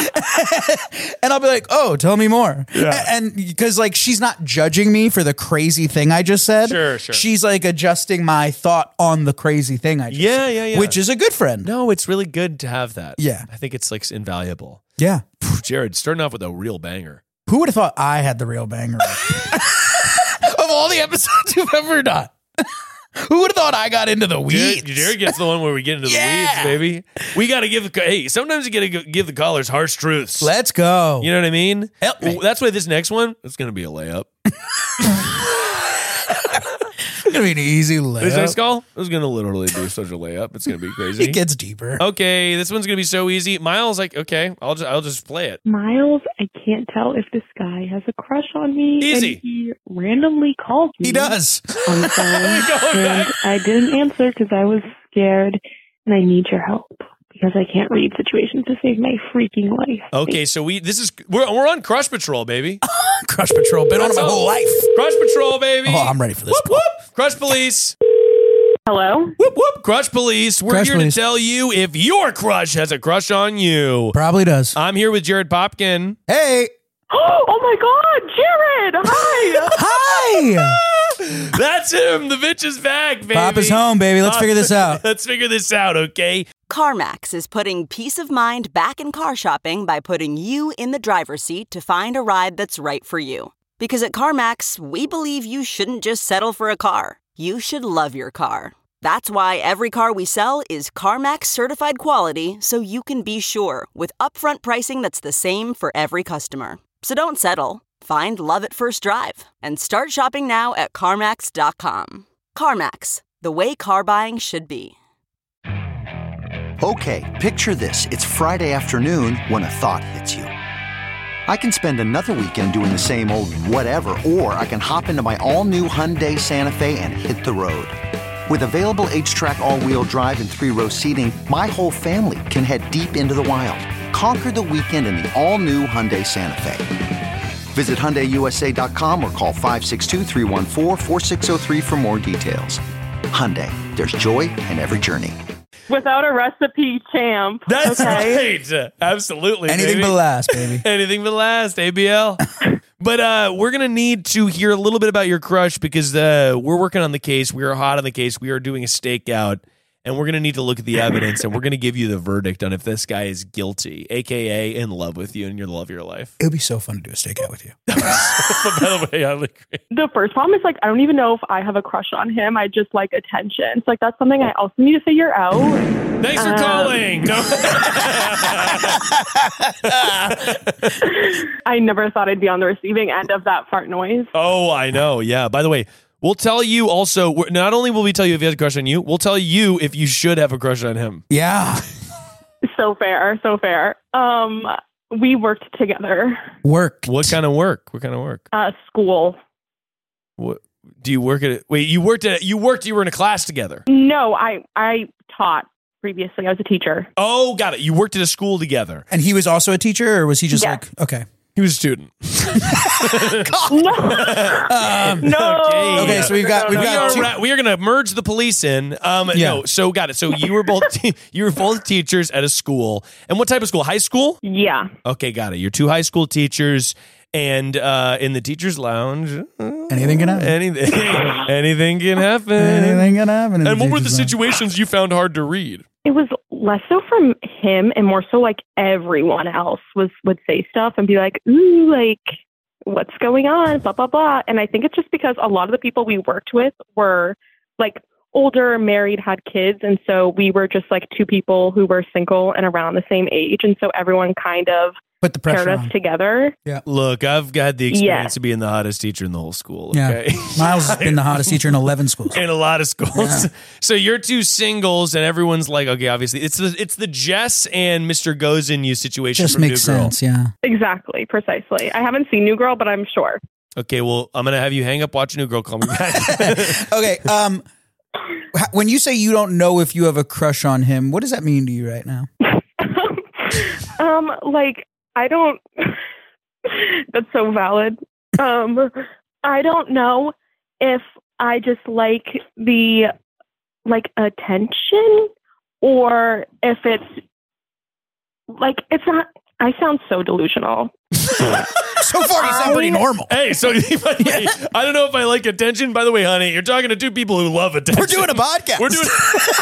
And I'll be like, oh, tell me more. Yeah. And because like she's not judging me for the crazy thing I just said. Sure, sure. She's like adjusting my thought on the crazy thing I just Yeah, said. yeah, yeah. Which is a good friend. No, it's really good to have that. Yeah. I think it's like invaluable. Yeah. Phew, Jared, starting off with a real banger. Who would have thought I had the real banger of all the episodes you've ever done? Who would have thought I got into the weeds? Jared, Jared gets the one where we get into Yeah. the weeds, baby. We got to give, hey, sometimes you got to give the callers harsh truths. Let's go. You know what I mean? Help me. Well, that's why this next one, it's going to be a layup. It's gonna be an easy This next layup. call is going to literally be such a layup. It's going to be crazy. It gets deeper. Okay, this one's going to be so easy. Miles, like, okay, I'll just, I'll just play it. Miles, I can't tell if this guy has a crush on me. Easy. And he randomly called me He does. on the phone, Going and back. I didn't answer because I was scared, and I need your help because I can't read situations to save my freaking life. Okay, so we, this is, we're, we're on Crush Patrol, baby. Crush Patrol. Been on it my That's whole all. life. Crush Patrol, baby. Oh, I'm ready for this. Whoop, whoop. Crush Police. Hello? Whoop, whoop. Crush Police. We're Crush here Police. to tell you if your crush has a crush on you. Probably does. I'm here with Jared Popkin. Hey. Oh my God, Jared! Hi! Hi. That's him. The bitch is back, baby. Pop is home, baby. Let's figure this out. Let's figure this out, okay? CarMax is putting peace of mind back in car shopping by putting you in the driver's seat to find a ride that's right for you. Because at CarMax, we believe you shouldn't just settle for a car. You should love your car. That's why every car we sell is CarMax certified quality, so you can be sure with upfront pricing that's the same for every customer. So don't settle. Find love at first drive and start shopping now at CarMax dot com. CarMax, the way car buying should be. Okay, picture this. It's Friday afternoon when a thought hits you. I can spend another weekend doing the same old whatever, or I can hop into my all-new Hyundai Santa Fe and hit the road. With available H-Track all-wheel drive and three-row seating, my whole family can head deep into the wild. Conquer the weekend in the all-new Hyundai Santa Fe. Visit Hyundai U S A dot com or call five six two, three one four, four six zero three for more details. Hyundai, there's joy in every journey. Without a recipe, champ. That's okay? right. Absolutely. Anything baby. but last, baby. Anything but last, A B L. But uh, we're going to need to hear a little bit about your crush because uh, we're working on the case. We are hot on the case. We are doing a stakeout, and we're going to need to look at the evidence, and we're going to give you the verdict on if this guy is guilty, a k a in love with you and your love of your life. It would be so fun to do a stakeout with you. But by the way, I agree. The first problem is, like, I don't even know if I have a crush on him. I just like attention. So, like, that's something I also need to figure out. Thanks for Um, calling. No. I never thought I'd be on the receiving end of that fart noise. Oh, I know. Yeah. By the way, we'll tell you also, we're- not only will we tell you if he has a crush on you, we'll tell you if you should have a crush on him. Yeah. So fair, so fair. Um, we worked together. Worked. What kind of work? What kind of work? Uh, school. What do you work at? Wait, you worked at, you worked, you were in a class together. No, I I taught previously. I was a teacher. Oh, got it. You worked at a school together. And he was also a teacher, or was he just Yes. like, okay. He was a student. No. Um, no. Okay, Okay, so we've got- we've we got are, two- ra- we are going to merge the police in. Um, Yeah. No, so got it. So you were both te- you were both teachers at a school, and what type of school? High school? Yeah. Okay, got it. You're two high school teachers, and uh, in the teachers' lounge, uh, Anything can happen. anything, anything can happen. Anything can happen. in And what were the teacher's lounge. situations you found hard to read? It was less so from him and more so like everyone else was would say stuff and be like, ooh, like, what's going on? Blah, blah, blah. And I think it's just because a lot of the people we worked with were like older, married, had kids. And so we were just like two people who were single and around the same age. And so everyone kind of Put the paired pressure us on. together. Look, I've got the experience Yeah. of being the hottest teacher in the whole school. Yeah. Okay. Miles has been the hottest teacher in eleven schools. In a lot of schools. Yeah. So you're two singles, and everyone's like, okay, obviously, it's the it's the Jess and Mister Goes in You situation Just from makes New Girl. sense, yeah. Exactly. Precisely. I haven't seen New Girl, but I'm sure. Okay, well, I'm gonna have you hang up, watch New Girl, call me back. Okay, um, h- when you say you don't know if you have a crush on him, what does that mean to you right now? Um, like, I don't, that's so valid. Um, I don't know if I just like the, like, attention or if it's, like, it's not, I sound so delusional. So far, you sound pretty normal. Hey, so I don't know if I like attention. By the way, honey, you're talking to two people who love attention. We're doing a podcast. We're doing.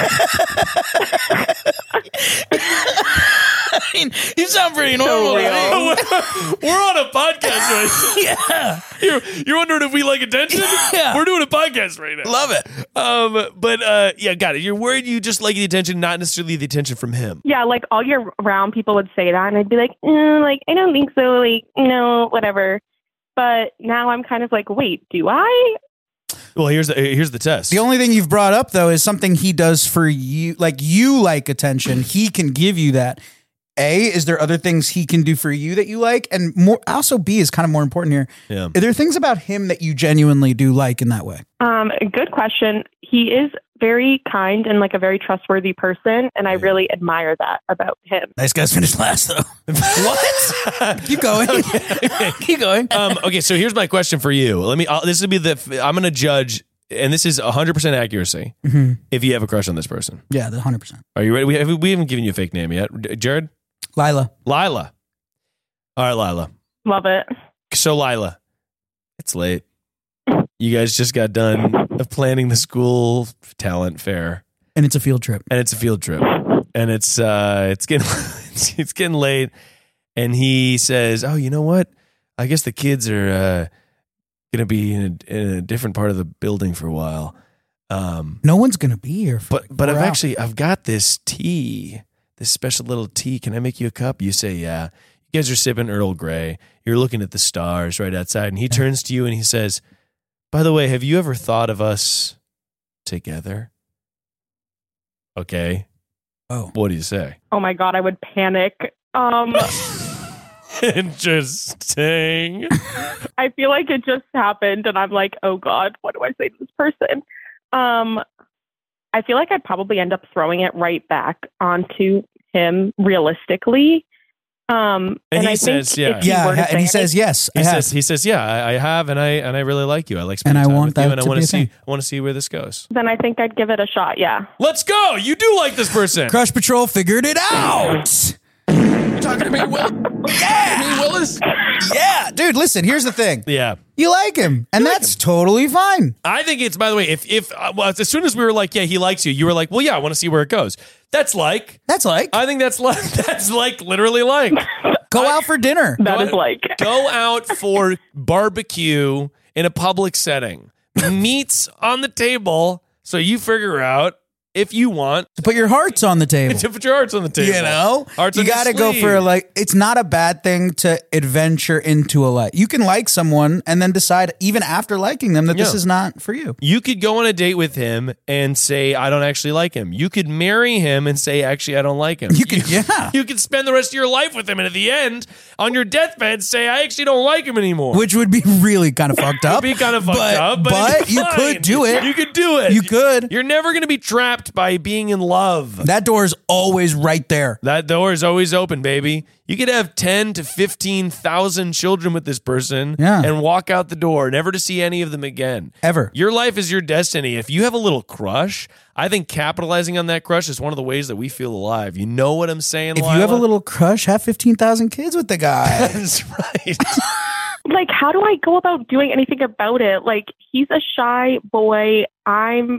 I mean, you sound pretty normal. We're on a podcast right now. Yeah. You're, you're wondering if we like attention? Yeah. We're doing a podcast right now. Love it. Um, but uh, yeah, got it. You're worried you just like the attention, not necessarily the attention from him. Yeah, like, all year round, people would say that, and I'd be like, eh, like, I don't think so, like, no, whatever. But now I'm kind of like, wait, do I? Well, here's the here's the test. The only thing you've brought up, though, is something he does for you. Like, you like attention. He can give you that. A, is there other things he can do for you that you like? And more, also B is kind of more important here. Yeah. Are there things about him that you genuinely do like in that way? Um, good question. He is very kind and like a very trustworthy person, and I really admire that about him. Nice guys finished last, though. What? Keep going. Keep going. Um, okay, so here's my question for you. Let me. I'll, this will be the. I'm going to judge, and this is one hundred percent accuracy. Mm-hmm. If you have a crush on this person, Yeah, the one hundred percent. are you ready? We, have, we haven't given you a fake name yet, Jared. Lila. Lila. All right, Lila. Love it. So, Lila, it's late. You guys just got done of planning the school talent fair, And it's a field trip. and it's a field trip, and it's uh, it's getting it's getting late, and he says, "Oh, you know what? I guess the kids are uh, gonna be in a, in a different part of the building for a while." Um, No one's going to be here. For but but four I've hours. actually I've got this tea, this special little tea. Can I make you a cup? You say, yeah. You guys are sipping Earl Grey. You're looking at the stars right outside, and he turns to you and he says, "By the way, have you ever thought of us together?" Okay. Oh. What do you say? Oh my God, I would panic. Um, Interesting. I feel like it just happened, and I'm like, oh God, what do I say to this person? Um, I feel like I'd probably end up throwing it right back onto him realistically. Um, And he I says, think yeah. if he Yeah, were to and say he it- says, yes, He I have. says, he says, yeah, I, I have, and I and I really like you. I like spending And I time want with you, that and I to want be to a see, thing. I want to see where this goes. then I think I'd give it a shot. Yeah. Let's go. You do like this person. Crush Patrol figured it out. You talking to me, Will? Yeah. Me, Willis? Yeah. Dude, listen, here's the thing. Yeah. You like him, and that's totally fine. I think it's, by the way, if, if uh, well, as soon as we were like, yeah, he likes you, you were like, well, yeah, I want to see where it goes. That's like, That's like, I think that's like, that's like literally like. go out for dinner. That Go is out- like, Go out for barbecue in a public setting. Meats on the table, so you figure out if you want to put your hearts on the table. to put your hearts on the table. You know, hearts you on your got to go sleeve. for like. It's not a bad thing to adventure into a life. You can like someone and then decide, even after liking them, that this Yeah. is not for you. You could go on a date with him and say, I don't actually like him. You could marry him and say, actually, I don't like him. You could, yeah. You could spend the rest of your life with him, and at the end, on your deathbed, say, I actually don't like him anymore. Which would be really kind of fucked up. It'd be kind of fucked but, up, but, but it'd be you fine. could do it. You could do it. You could. You're never going to be trapped by being in love. That door is always right there. That door is always open, baby. You could have ten to fifteen thousand children with this person Yeah. and walk out the door, never to see any of them again. Ever. Your life is your destiny. If you have a little crush, I think capitalizing on that crush is one of the ways that we feel alive. You know what I'm saying, If Lila? you have a little crush, have fifteen thousand kids with the guy. That's right. Like, how do I go about doing anything about it? Like, he's a shy boy. I'm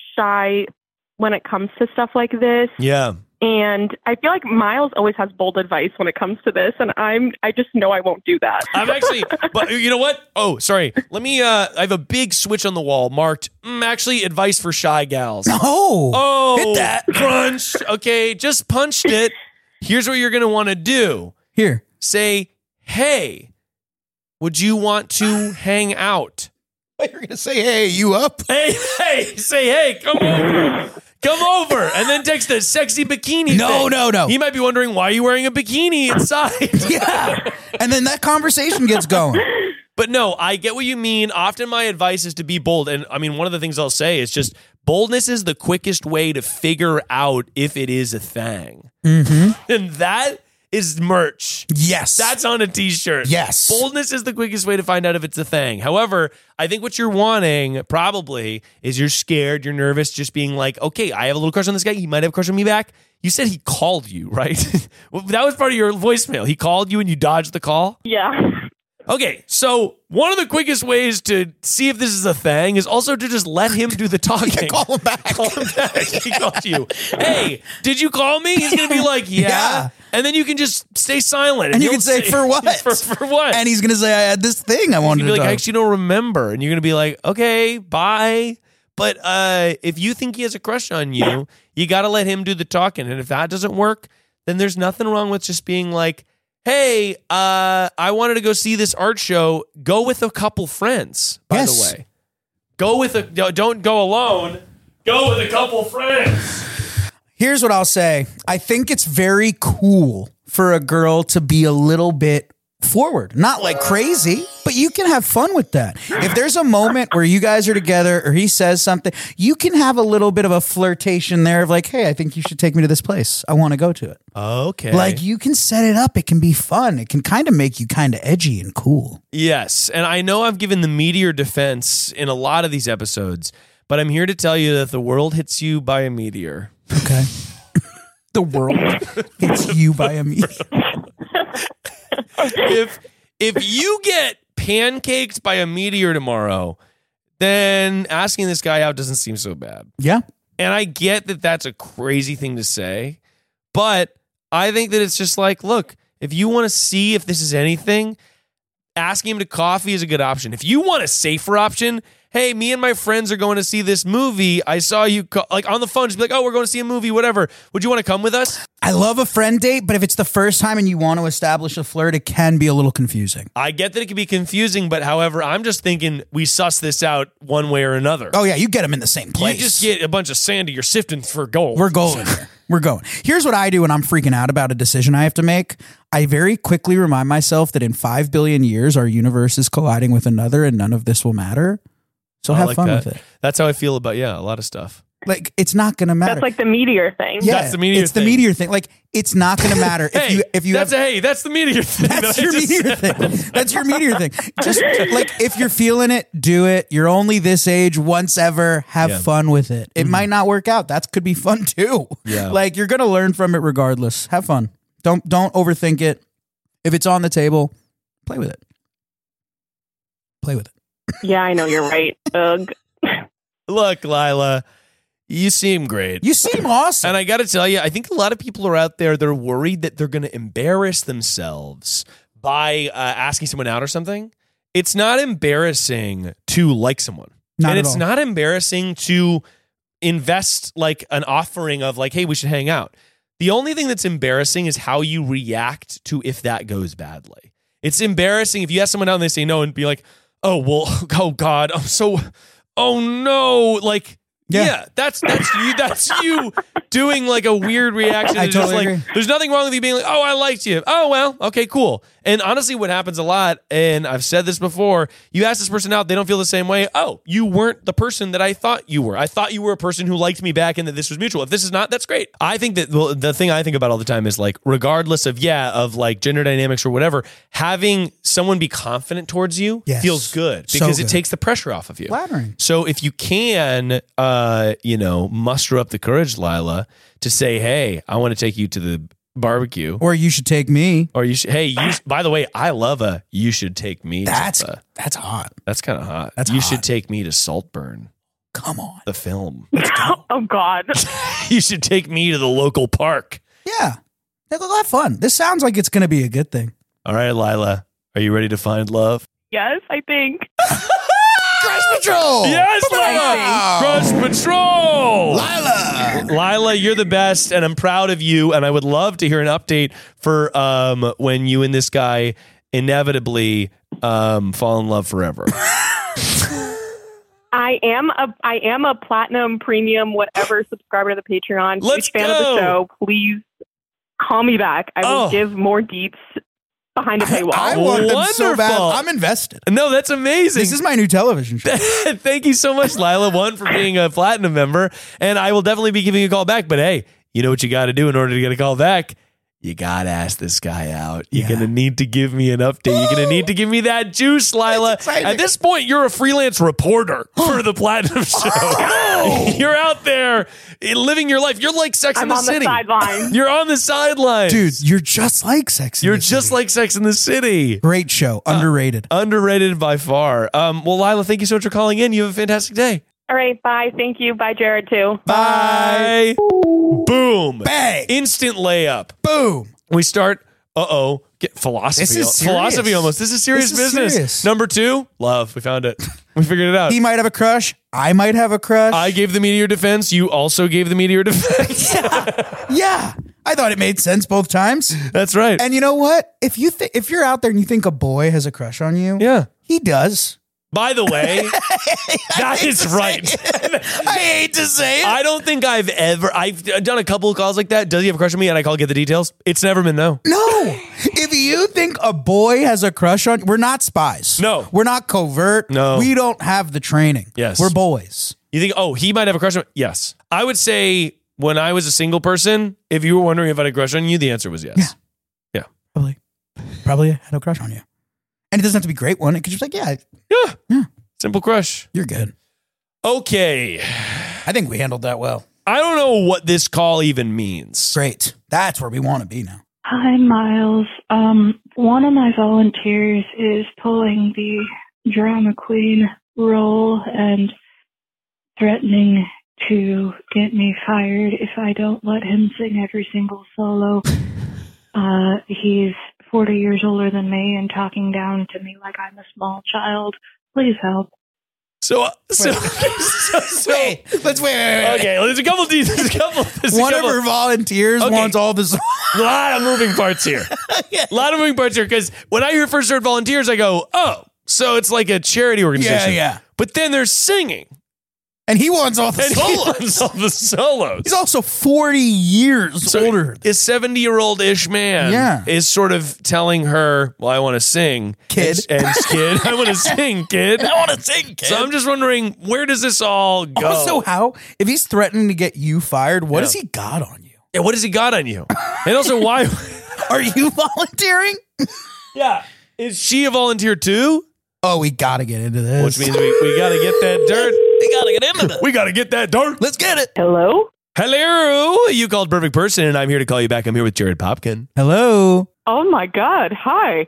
shy when it comes to stuff like this. Yeah. And I feel like Miles always has bold advice when it comes to this, and I'm I just know I won't do that. I'm actually, but you know what? Oh, sorry. Let me, uh, I have a big switch on the wall marked, mm, actually, advice for shy gals. Oh, Oh, hit that. crunch. Okay, just punched it. Here's what you're going to want to do. Here. Say, hey, would you want to hang out? You're going to say, hey, you up? Hey, hey, say, hey, come over. Come over. And then text a sexy bikini No, thing. no, no. He might be wondering, why are you wearing a bikini inside? Yeah. And then that conversation gets going. But no, I get what you mean. Often my advice is to be bold. And I mean, one of the things I'll say is just boldness is the quickest way to figure out if it is a thing. Mm-hmm. And that is merch. Yes. That's on a t-shirt. Yes. Boldness is the quickest way to find out if it's a thing. However, I think what you're wanting probably is you're scared, you're nervous, just being like, okay, I have a little crush on this guy. He might have a crush on me back. You said he called you, right? Well, that was part of your voicemail. He called you and you dodged the call? Yeah. Okay, so one of the quickest ways to see if this is a thing is also to just let him do the talking. Yeah, call him back. Call him back. He called you. Hey, did you call me? He's going to be like, yeah. Yeah. And then you can just stay silent. And you you'll can say, for what? For, for what? And he's going to say, I had this thing I He's wanted gonna to be like, talk. I actually don't remember. And you're going to be like, okay, bye. But uh, if you think he has a crush on you, you got to let him do the talking. And if that doesn't work, then there's nothing wrong with just being like, hey, uh, I wanted to go see this art show. Go with a couple friends, by Yes. the way. Go with a, don't go alone. Go with a couple friends. Here's what I'll say. I think it's very cool for a girl to be a little bit forward. Not like crazy, but you can have fun with that. If there's a moment where you guys are together or he says something, you can have a little bit of a flirtation there of like, hey, I think you should take me to this place. I want to go to it. Okay. Like you can set it up. It can be fun. It can kind of make you kind of edgy and cool. Yes. And I know I've given the meteor defense in a lot of these episodes, but I'm here to tell you that the world hits you by a meteor. Okay. The world hits you by a meteor. if if you get pancaked by a meteor tomorrow, then asking this guy out doesn't seem so bad. Yeah. And I get that that's a crazy thing to say, but I think that it's just like, look, if you want to see if this is anything, asking him to coffee is a good option. If you want a safer option, hey, me and my friends are going to see this movie. I saw you co- like on the phone, just be like, oh, we're going to see a movie, whatever. Would you want to come with us? I love a friend date, but if it's the first time and you want to establish a flirt, it can be a little confusing. I get that it can be confusing, but however, I'm just thinking we suss this out one way or another. Oh, yeah, you get them in the same place. You just get a bunch of sandy, you're sifting for gold. We're going there. We're going. Here's what I do when I'm freaking out about a decision I have to make. I very quickly remind myself that in five billion years, our universe is colliding with another and none of this will matter. So I have like fun that. with it. That's how I feel about, yeah, a lot of stuff. Like, it's not going to matter. That's like the meteor thing. Yeah, That's the meteor it's thing. the meteor thing. Like, it's not going to matter. if Hey, you if you that's have, a, hey, that's the meteor thing. That's that I your just meteor said. thing. That's your meteor thing. Just like if you're feeling it, do it. You're only this age once ever. Have Yeah. fun with it. It might not work out. That could be fun too. Yeah. Like you're gonna learn from it regardless. Have fun. Don't don't overthink it. If it's on the table, play with it. Play with it. Yeah, I know you're right. Ugh. Look, Lila, you seem great. You seem awesome. And I got to tell you, I think a lot of people are out there, they're worried that they're going to embarrass themselves by uh, asking someone out or something. It's not embarrassing to like someone. Not and at it's all. not embarrassing to invest like an offering of like, hey, we should hang out. The only thing that's embarrassing is how you react to if that goes badly. It's embarrassing if you ask someone out and they say no and be like, oh, well, oh God, I'm so, oh no. Like, yeah, yeah that's, that's you, that's you doing like a weird reaction. I It's totally just like, agree. there's nothing wrong with you being like, oh, I liked you. Oh, well, okay, cool. And honestly, what happens a lot, and I've said this before, you ask this person out, they don't feel the same way. Oh, you weren't the person that I thought you were. I thought you were a person who liked me back and that this was mutual. If this is not, that's great. I think that well, the thing I think about all the time is like, regardless of, yeah, of like gender dynamics or whatever, having someone be confident towards you Yes. feels good So because it good. takes the pressure off of you. Flattering. So if you can, uh, you know, muster up the courage, Lila, to say, hey, I want to take you to the barbecue. Or you should take me. Or you should, hey, you, by the way, I love a you should take me. That's to the- that's hot. that's kind of hot. That's you hot. should take me to Saltburn, Come on. the film. Oh God. You should take me to the local park. Yeah. Have a lot of fun. This sounds like it's going to be a good thing. All right, Lila, are you ready to find love? Yes, I think. Crush Patrol! Yes, Lila! Crush Patrol! Lila! Lila, you're the best, and I'm proud of you, and I would love to hear an update for um, when you and this guy inevitably um, fall in love forever. I am a I am a platinum premium whatever subscriber to the Patreon. Let's Huge fan go. of the show. Please call me back. I will Oh. give more deets behind a paywall. I want them so bad. Wonderful. I'm invested. No, that's amazing. This is my new television show. Thank you so much, Lila, one, for being a platinum member, and I will definitely be giving you a call back. But hey, you know what you got to do in order to get a call back? You got to ask this guy out. You're Yeah. going to need to give me an update. You're going to need to give me that juice, Lila. exciting. At this point, you're a freelance reporter for the Platinum Show. You're out there living your life. You're like Sex I'm in the on the City. sideline. You're on the sidelines. Dude, you're just like Sex in You're the just City. like Sex in the City. Great show. Underrated. Underrated by far. Um, well, Lila, thank you so much for calling in. You have a fantastic day. All right, bye. Thank you. Bye, Jared, too. Bye. Boom. Bang. Instant layup. Boom. We start, uh-oh, get philosophy. This is philosophy serious. almost. This is serious This is business. serious. Number two, love. We found it. We figured it out. He might have a crush. I might have a crush. I gave the meteor defense. You also gave the meteor defense. yeah. I thought it made sense both times. That's right. And you know what? If you th- if you're out there and you think a boy has a crush on you, yeah, he does. By the way, that is right. I hate to say it. I don't think I've ever, I've done a couple of calls like that. Does he have a crush on me? And I call get the details. It's never been no. No. If you think a boy has a crush on, we're not spies. No. We're not covert. No. We don't have the training. Yes. We're boys. You think, oh, he might have a crush on me? Yes. I would say when I was a single person, if you were wondering if I had a crush on you, the answer was yes. Yeah. Probably. Probably had a crush on you. And it doesn't have to be a great one. It could just be like, yeah, Yeah. Yeah. Simple crush. you're good. Okay. I think we handled that well. I don't know what this call even means. Great. That's where we want to be now. Hi, Miles. Um, one of my volunteers is pulling the drama queen role and threatening to get me fired if I don't let him sing every single solo. Uh, he's forty years older than me and talking down to me like I'm a small child. Please help. So, so, so, so Wait, let's wait. wait, wait. okay, well, there's a couple of these. There's a couple. There's One a of couple, her volunteers Okay. wants all this. a lot of moving parts here. A lot of moving parts here because when I hear first heard volunteers, I go, oh, so it's like a charity organization. Yeah, yeah. But then there's singing. And he wants all the And he solos. wants all the solos. He's also forty years So older. a seventy-year-old-ish man Yeah. is sort of telling her, well, I want to sing. Kid. And, and kid, I want to sing, kid. I want to sing, kid. So I'm just wondering, where does this all go? Also, how, if he's threatening to get you fired, what Yeah. has he got on you? Yeah, what has he got on you? And also, why? Are you volunteering? Yeah. Is she a volunteer too? Oh, we got to get into this. Which means we, we got to get that dirt. we got to get into this. We got to get that dirt. Let's get it. Hello? Hello. You called perfect person, and I'm here to call you back. I'm here with Jared Popkin. Hello. Oh, my God. Hi.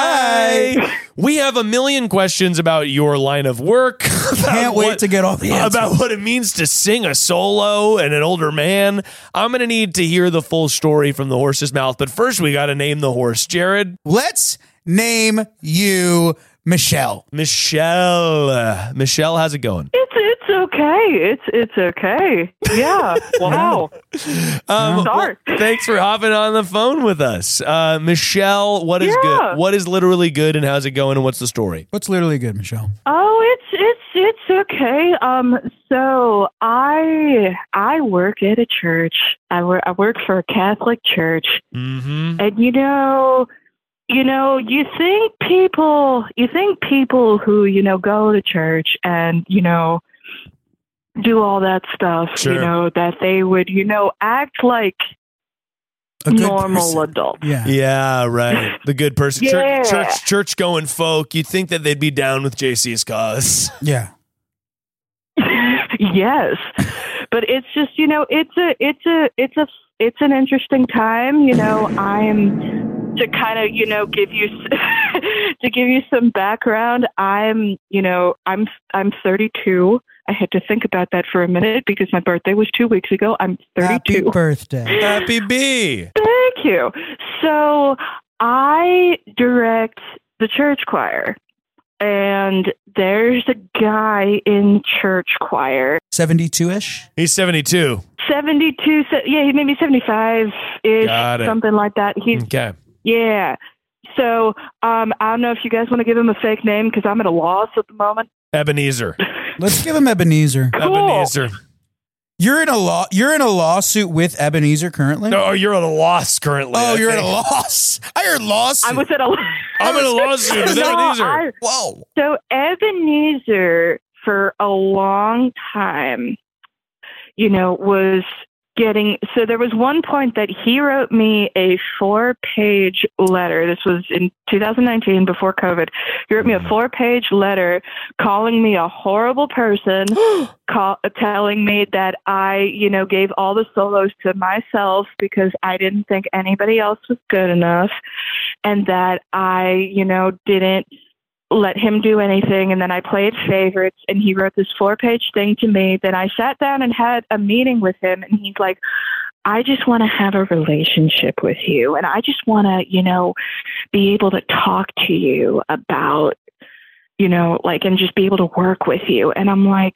Hi. We have a million questions about your line of work. Can't wait to get all the answers. About what it means to sing a solo and an older man. I'm going to need to hear the full story from the horse's mouth. But first, we got to name the horse. Jared. Let's name you Michelle. Michelle. Uh, Michelle, how's it going? It's it's okay. It's it's okay. Yeah. Wow. Um, Sorry. well, thanks for hopping on the phone with us, uh, Michelle. What is Yeah. good? What is literally good, and how's it going? And what's the story? What's literally good, Michelle? Oh, it's it's it's okay. Um, so I I work at a church. I work I work for a Catholic church, Mm-hmm. and you know, you know, you think people, you think people who you know go to church and you know do all that stuff, Sure. you know, that they would, you know, act like A good normal person. adults. Yeah. Yeah, right. The good person, Yeah. church, church, church going folk. You'd think that they'd be down with J C's cause. Yeah. Yes, but it's just you know it's a it's a it's a it's an interesting time. You know, I'm to kind of you know give you to give you some background. I'm you know I'm I'm thirty-two. I had to think about that for a minute because my birthday was two weeks ago. I'm thirty-two. Happy birthday. Happy B. Thank you. So I direct the church choir. And there's a guy in church choir. seventy-two-ish? He's seventy-two. seventy-two, se- yeah, he maybe seventy-five-ish, Got it. something like that. He's, Okay. yeah. So um, I don't know if you guys want to give him a fake name because I'm at a loss at the moment. Ebenezer. Let's give him Ebenezer. Cool. Ebenezer. You're in a law. You're in a lawsuit with Ebenezer currently. No, you're at a loss currently. Oh, I you're at a think. loss. I heard lawsuit. I was at a I'm in a lawsuit with No, Ebenezer. I- Whoa. So Ebenezer, for a long time, you know, was getting. So there was one point that he wrote me a four-page letter. This was in two thousand nineteen, before COVID. He wrote me a four-page letter calling me a horrible person, call, telling me that I, you know, gave all the solos to myself because I didn't think anybody else was good enough, and that I, you know, didn't let him do anything, and then I played favorites, and he wrote this four-page thing to me. Then I sat down and had a meeting with him, and he's like, I just want to have a relationship with you, and I just want to, you know, be able to talk to you about, you know, like, and just be able to work with you. And I'm like,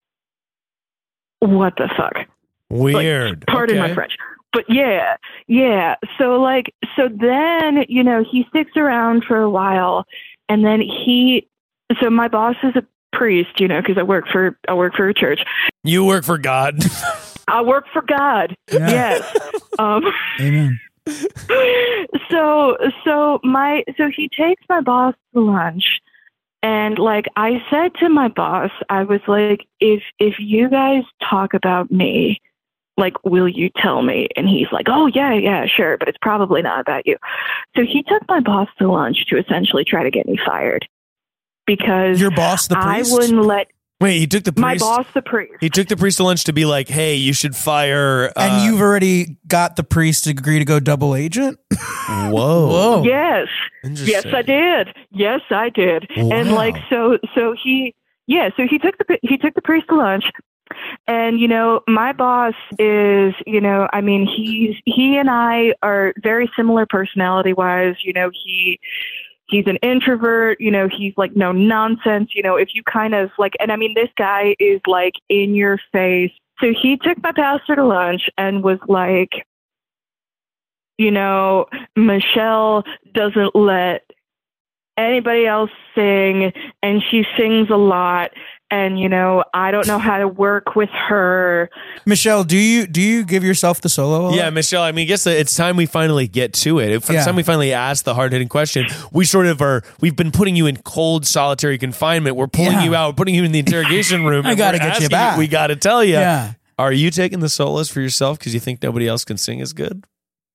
what the fuck? Weird. Like, pardon Okay. my French. But yeah, yeah. So like, so then, you know, he sticks around for a while, and then he, so my boss is a priest, you know, because I work for, I work for a church. You work for God. I work for God. Yeah. Yes. Um, Amen. so, so my, so he takes my boss to lunch. And like I said to my boss, I was like, if, if you guys talk about me, like, will you tell me? And he's like, oh, yeah, yeah, sure. But it's probably not about you. So he took my boss to lunch to essentially try to get me fired because Your boss, the I priest? wouldn't let Wait, he took the priest. my boss, the priest. He took the priest to lunch to be like, hey, you should fire. Uh, And you've already got the priest to agree to go double agent? Whoa. Whoa. Yes. Interesting. Yes, I did. Yes, I did. And Wow. like, so, so he, yeah, so he took the, he took the priest to lunch. And, you know, my boss is, you know, I mean, he's, he and I are very similar personality wise. You know, he, he's an introvert, you know, he's like no nonsense, you know, if you kind of like, and I mean, this guy is like in your face. So he took my pastor to lunch and was like, you know, Michelle doesn't let anybody else sing, and she sings a lot. And, you know, I don't know how to work with her. Michelle, do you do you give yourself the solo? a lot? Yeah, Michelle, I mean, I guess it's time we finally get to it. It's Yeah. time we finally ask the hard-hitting question. We sort of are, we've been putting you in cold solitary confinement. We're pulling Yeah. you out, putting you in the interrogation room. I and gotta we're get you asking back. We got to tell you. Yeah. Are you taking the solos for yourself because you think nobody else can sing as good?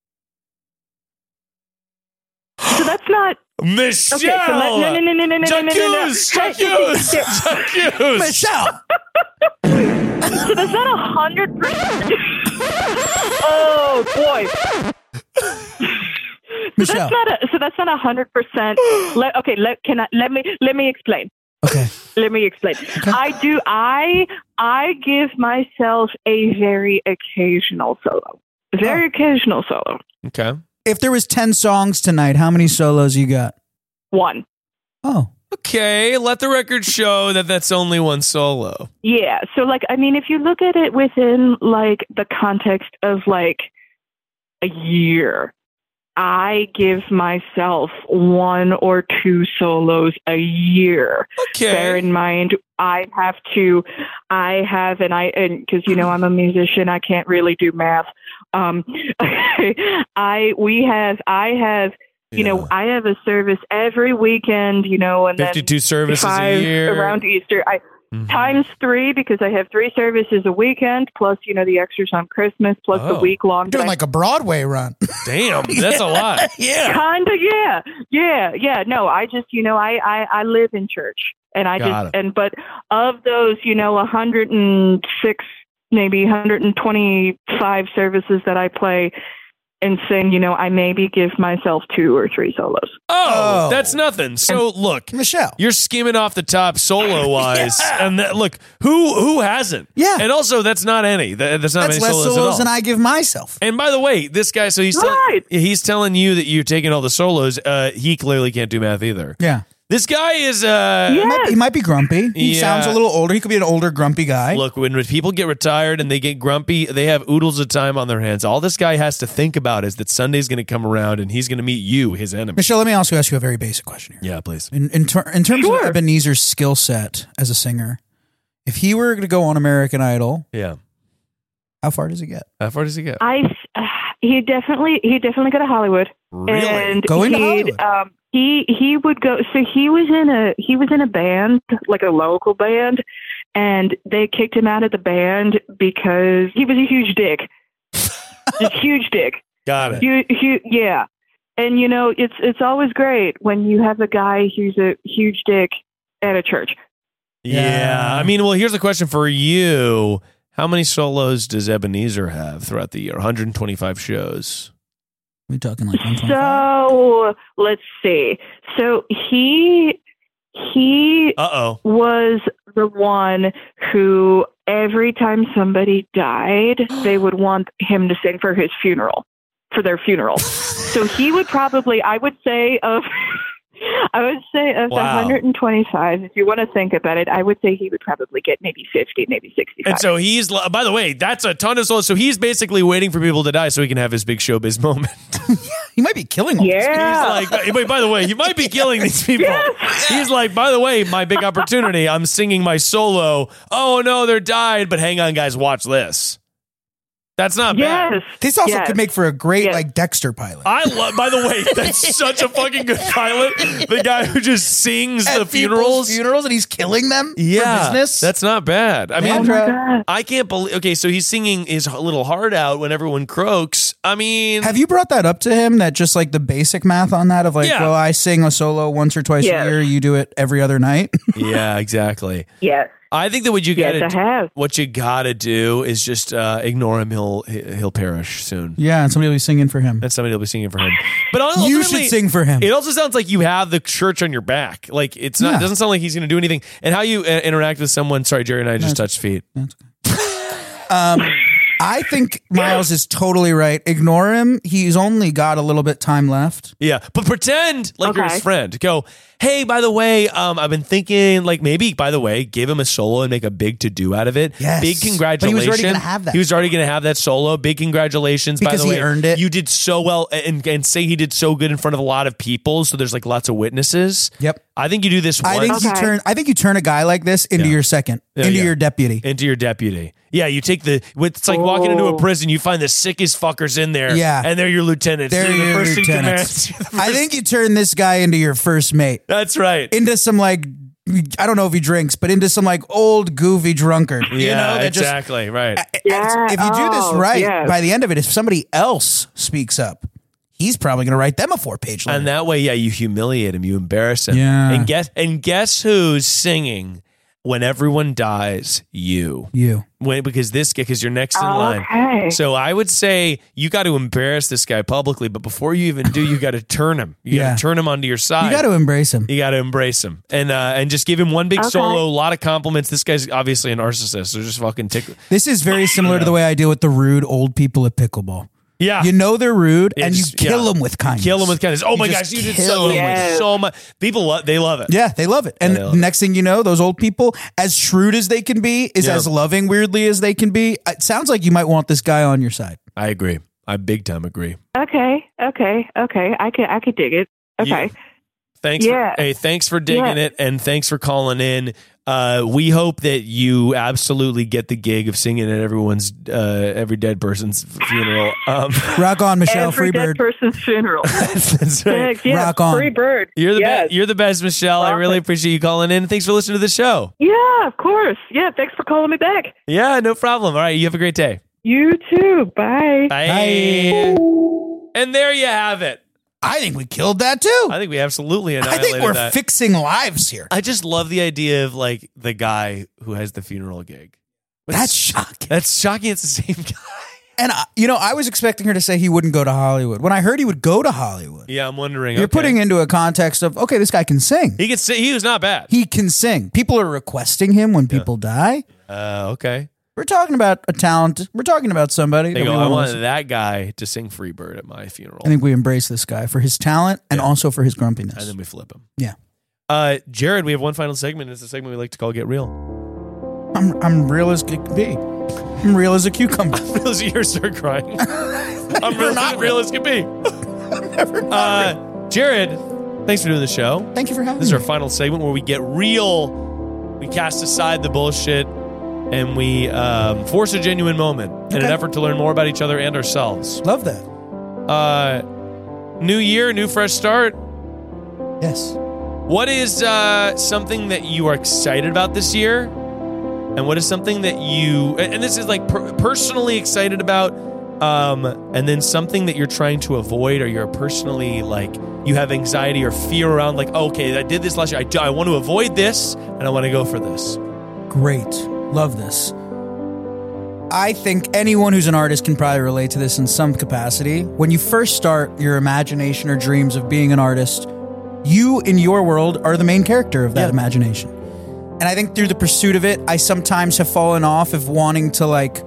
So that's not. Michelle! Okay, so let, no, no, no, no, no, no, no, no, no, no. Jacques! Hey, Jacques! Jacques! Michelle! So that's not a hundred percent. Oh boy. So Michelle. that's not a. So that's not a hundred percent. Let okay. Let can I let me let me explain. Okay. Let me explain. I do. I I give myself a very occasional solo. Very Oh. occasional solo. Okay. If there was ten songs tonight, how many solos you got? One. Oh, Okay, let the record show that that's only one solo. Yeah. So, like, I mean, if you look at it within, like, the context of, like, a year, I give myself one or two solos a year. Okay. Bear in mind, I have to, I have, and I, and because, you know, I'm a musician, I can't really do math. Um, I, we have, I have, You Yeah. know, I have a service every weekend, you know, and fifty-two then services a five year. around Easter. I Mhm. times three because I have three services a weekend, plus, you know, the extras on Christmas, plus the Oh. week long. Doing like a Broadway run. Damn, that's a lot. Yeah. Kinda, yeah, yeah, yeah. No, I just, you know, I, I, I live in church, and I Got just, it. and but of those, you know, one hundred and six, maybe one hundred and twenty-five services that I play and sing, you know, I maybe give myself two or three solos. Oh, Oh. that's nothing. So look, Michelle. you're skimming off the top solo wise, and that, look, who who hasn't? Yeah. and also that's not any. That, that's not That's many less solos, solos at all. than I give myself. And by the way, this guy, so he's tell- Right. he's telling you that you're taking all the solos. Uh, he clearly can't do math either. Yeah. This guy is uh, Yeah. He might, he might be grumpy. He Yeah. sounds a little older. He could be an older, grumpy guy. Look, when people get retired and they get grumpy, they have oodles of time on their hands. All this guy has to think about is that Sunday's going to come around and he's going to meet you, his enemy. Michelle, let me also ask you a very basic question here. Yeah, please. In in, ter- in terms Sure. of Ebenezer's skill set as a singer, if he were to go on American Idol, Yeah. how far does he get? How far does he go? I, uh, he definitely, he definitely go to Hollywood. Really? And Going to he'd, Hollywood. Um, he he would go. So he was in a he was in a band, like a local band, and they kicked him out of the band because he was a huge dick, just huge dick. Got it. Huge, huge, yeah. And you know, it's it's always great when you have a guy who's a huge dick at a church. Yeah. Yeah. I mean, well, here's the question for you. How many solos does Ebenezer have throughout the year? one hundred twenty-five shows. We talking like one twenty-five? So let's see. So he he Uh-oh. was the one who every time somebody died, they would want him to sing for his funeral, for their funeral. So he would probably, I would say, of I would say of the Wow. one hundred twenty-five, if you want to think about it, I would say he would probably get maybe fifty, maybe sixty-five. And so he's, by the way, that's a ton of solos. So he's basically waiting for people to die so he can have his big showbiz moment. He might be killing all these Yeah. He's like, but by the way, he might be killing these people. He's like, by the way, my big opportunity, I'm singing my solo. Oh no, they're died, but hang on, guys, watch this. That's not bad. Yes. This also Yes. could make for a great Yes. like Dexter pilot. I love, by the way, that's such a fucking good pilot. The guy who just sings At the people's funerals. funerals, and he's killing them Yeah, for business. that's not bad. I mean, Oh my God. I can't believe. Okay, so he's singing his little heart out when everyone croaks. I mean, Have you brought that up to him? That just like the basic math on that of like, Yeah. well, I sing a solo once or twice Yes. a year. You do it every other night. yeah, exactly. Yes. I think that what you Yes, got I have. what you got to do is just uh, ignore him. He'll he'll perish soon. Yeah, and somebody will be singing for him. And somebody will be singing for him. But You ultimately, should sing for him. It also sounds like you have the church on your back. Like it's not. Yeah. It doesn't sound like he's going to do anything. And how you uh, interact with someone. Sorry, Jerry and I just touched feet. Um, I think Miles is totally right. Ignore him. He's only got a little bit time left. Yeah, but pretend like you're his Okay. friend. Go, hey, by the way, um, I've been thinking, like maybe, by the way, give him a solo and make a big to do out of it. Yes. Big But he congratulations. was already gonna have that. He was already going to have that solo. Big congratulations. Because by the he way, earned it. You did so well, and and say he did so good in front of a lot of people. So there's like lots of witnesses. Yep. I think you do this I once think you Okay. turn. I think you turn a guy like this into Yeah. your second, Yeah, into yeah. your deputy. into your deputy. Yeah, you take the. It's like walking into a Oh. prison. You find the sickest fuckers in there. Yeah. and they're your lieutenants. They're the your first in command. lieutenants. You're the I first- think you turn this guy into your first mate, that's right. into some like I don't know if he drinks, but into some like old goofy drunkard. Yeah, you know, that just- exactly. right. Yeah. if you do this Oh, right, yes. by the end of it, if somebody else speaks up, he's probably going to write them a four page letter. And that way, yeah, you humiliate him, you embarrass him. Yeah. And guess and guess who's singing when everyone dies? You. you. When, because this because you're next in line. Okay. So I would say you got to embarrass this guy publicly, but before you even do, you got to turn him. You got Yeah. to turn him onto your side. You got to embrace him. You got to embrace him and uh, and just give him one big Okay. solo, a lot of compliments. This guy's obviously a narcissist, so just fucking tickle. This is very similar to the way I deal with the rude old people at pickleball. Yeah. You know they're rude, and you It's- kill yeah. them with kindness. Kill them with kindness. Oh You my just gosh, you did kill so, 'em with with- so much. People, lo- they love it. Yeah, they love it. And they love it. next thing you know, those old people, as shrewd as they can be, is Yeah. as loving weirdly as they can be. It sounds like you might want this guy on your side. I agree. I big time agree. Okay, okay, okay. I could, I could dig it. Okay. Yeah. Thanks. Yeah. For, hey, thanks for digging Yeah. it, and thanks for calling in. Uh, we hope that you absolutely get the gig of singing at everyone's uh, every dead person's funeral. Um, Rock on, Michelle Every dead Freebird. person's funeral. that's right. Heck, yes, Rock on. Free bird. You're the yes. best. You're the best, Michelle. I really appreciate you calling in. Thanks for listening to the show. Yeah, of course. Yeah, thanks for calling me back. Yeah, no problem. All right, you have a great day. You too. Bye. Bye. And there you have it. I think we killed that too. I think we absolutely I annihilated think we're that. fixing lives here. I just love the idea of like the guy who has the funeral gig. That's shocking. That's shocking. It's the same guy. And, uh, you know, I was expecting her to say he wouldn't go to Hollywood. When I heard he would go to Hollywood, Yeah, I'm wondering. you're okay. putting into a context of, okay, this guy can sing. He could say he was not bad. He can sing. People are requesting him when people die. Uh, okay. We're talking about a talent. We're talking about somebody. They that go, we I wanna wanted listen- that guy to sing Freebird at my funeral. I think we embrace this guy for his talent and also for his grumpiness. And then we flip him. Yeah. Uh, Jared, we have one final segment. It's a segment we like to call Get Real. I'm I'm real as it can be. I'm real as a cucumber. Real as you start crying. I'm real, not real as can be. I'm never not Uh, real. Jared, thanks for doing the show. Thank you for having This is me. our final segment where we get real. We cast aside the bullshit and we um, force a genuine moment in an Okay. effort to learn more about each other and ourselves. Love that. Uh, new year, new fresh start. Yes. What is uh, something that you are excited about this year? And what is something that you, and this is like per- personally excited about, um, and then something that you're trying to avoid or you're personally like, you have anxiety or fear around, like, oh, okay, I did this last year. I, do, I want to avoid this and I want to go for this. Great. Love this. I think anyone who's an artist can probably relate to this in some capacity. When you first start your imagination or dreams of being an artist, you in your world are the main character of that Yeah. imagination. And I think through the pursuit of it, I sometimes have fallen off of wanting to like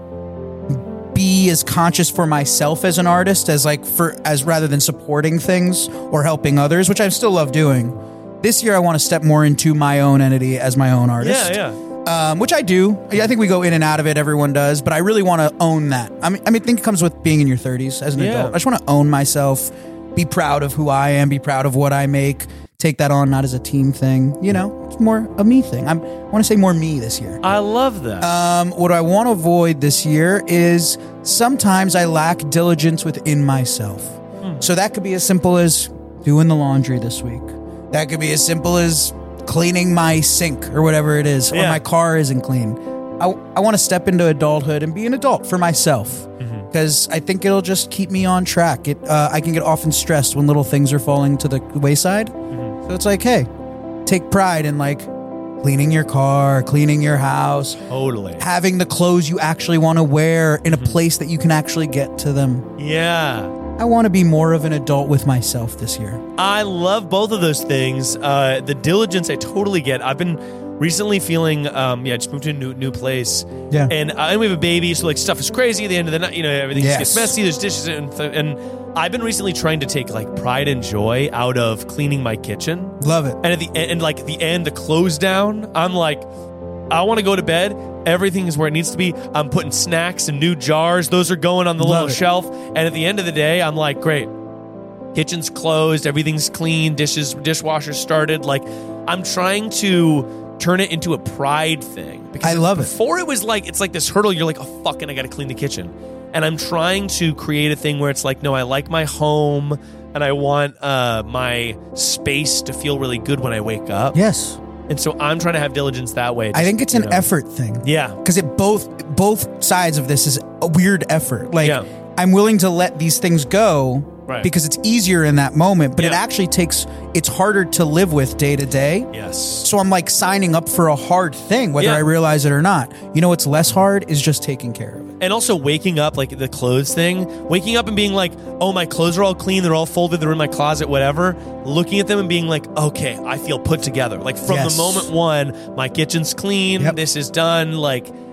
be as conscious for myself as an artist as like for as rather than supporting things or helping others, which I still love doing. This year I want to step more into my own entity as my own artist. Yeah, yeah. Um, which I do. I think we go in and out of it. Everyone does, but I really want to own that. I mean, I mean, I think it comes with being in your thirties as an Yeah. adult. I just want to own myself, be proud of who I am, be proud of what I make. Take that on not as a team thing. You know, it's more a me thing. I'm, I want to say more me this year. I love that. Um, what I want to avoid this year is sometimes I lack diligence within myself. Hmm. So that could be as simple as doing the laundry this week. That could be as simple as cleaning my sink or whatever it is, or Yeah. my car isn't clean. I, I want to step into adulthood and be an adult for myself because I think it'll just keep me on track. It uh, I can get often stressed when little things are falling to the wayside. So it's like, hey, take pride in like cleaning your car, cleaning your house, Totally. having the clothes you actually want to wear in a place that you can actually get to them. Yeah. I want to be more of an adult with myself this year. I love both of those things. Uh, the diligence I totally get. I've been recently feeling, um, yeah, just moved to a new, new place. Yeah. And, uh, and we have a baby, so like stuff is crazy at the end of the night. You know, everything Yes. just gets messy. There's dishes and, th- and I've been recently trying to take like pride and joy out of cleaning my kitchen. Love it. And at the end, and like the end, the close down, I'm like, I want to go to bed. Everything is where it needs to be. I'm putting snacks in new jars. Those are going on the Love little it. shelf. And at the end of the day, I'm like, great. Kitchen's closed. Everything's clean. Dishes, dishwasher started. Like, I'm trying to turn it into a pride thing. Because I love it. Before it was like, it's like this hurdle. You're like, oh, fucking, I got to clean the kitchen. And I'm trying to create a thing where it's like, no, I like my home and I want uh, my space to feel really good when I wake up. Yes. And so I'm trying to have diligence that way. I think it's you an know. effort thing. Yeah. Because it both both sides of this is a weird effort. Like Yeah. I'm willing to let these things go Right. because it's easier in that moment, but it Yeah. actually takes it's harder to live with day to day. Yes. So I'm like signing up for a hard thing, whether Yeah. I realize it or not. You know what's less hard is just taking care of it. And also waking up, like the clothes thing, waking up and being like, oh, my clothes are all clean. They're all folded. They're in my closet, whatever. Looking at them and being like, okay, I feel put together. Like from Yes. the moment one, my kitchen's clean. Yep. This is done. Like,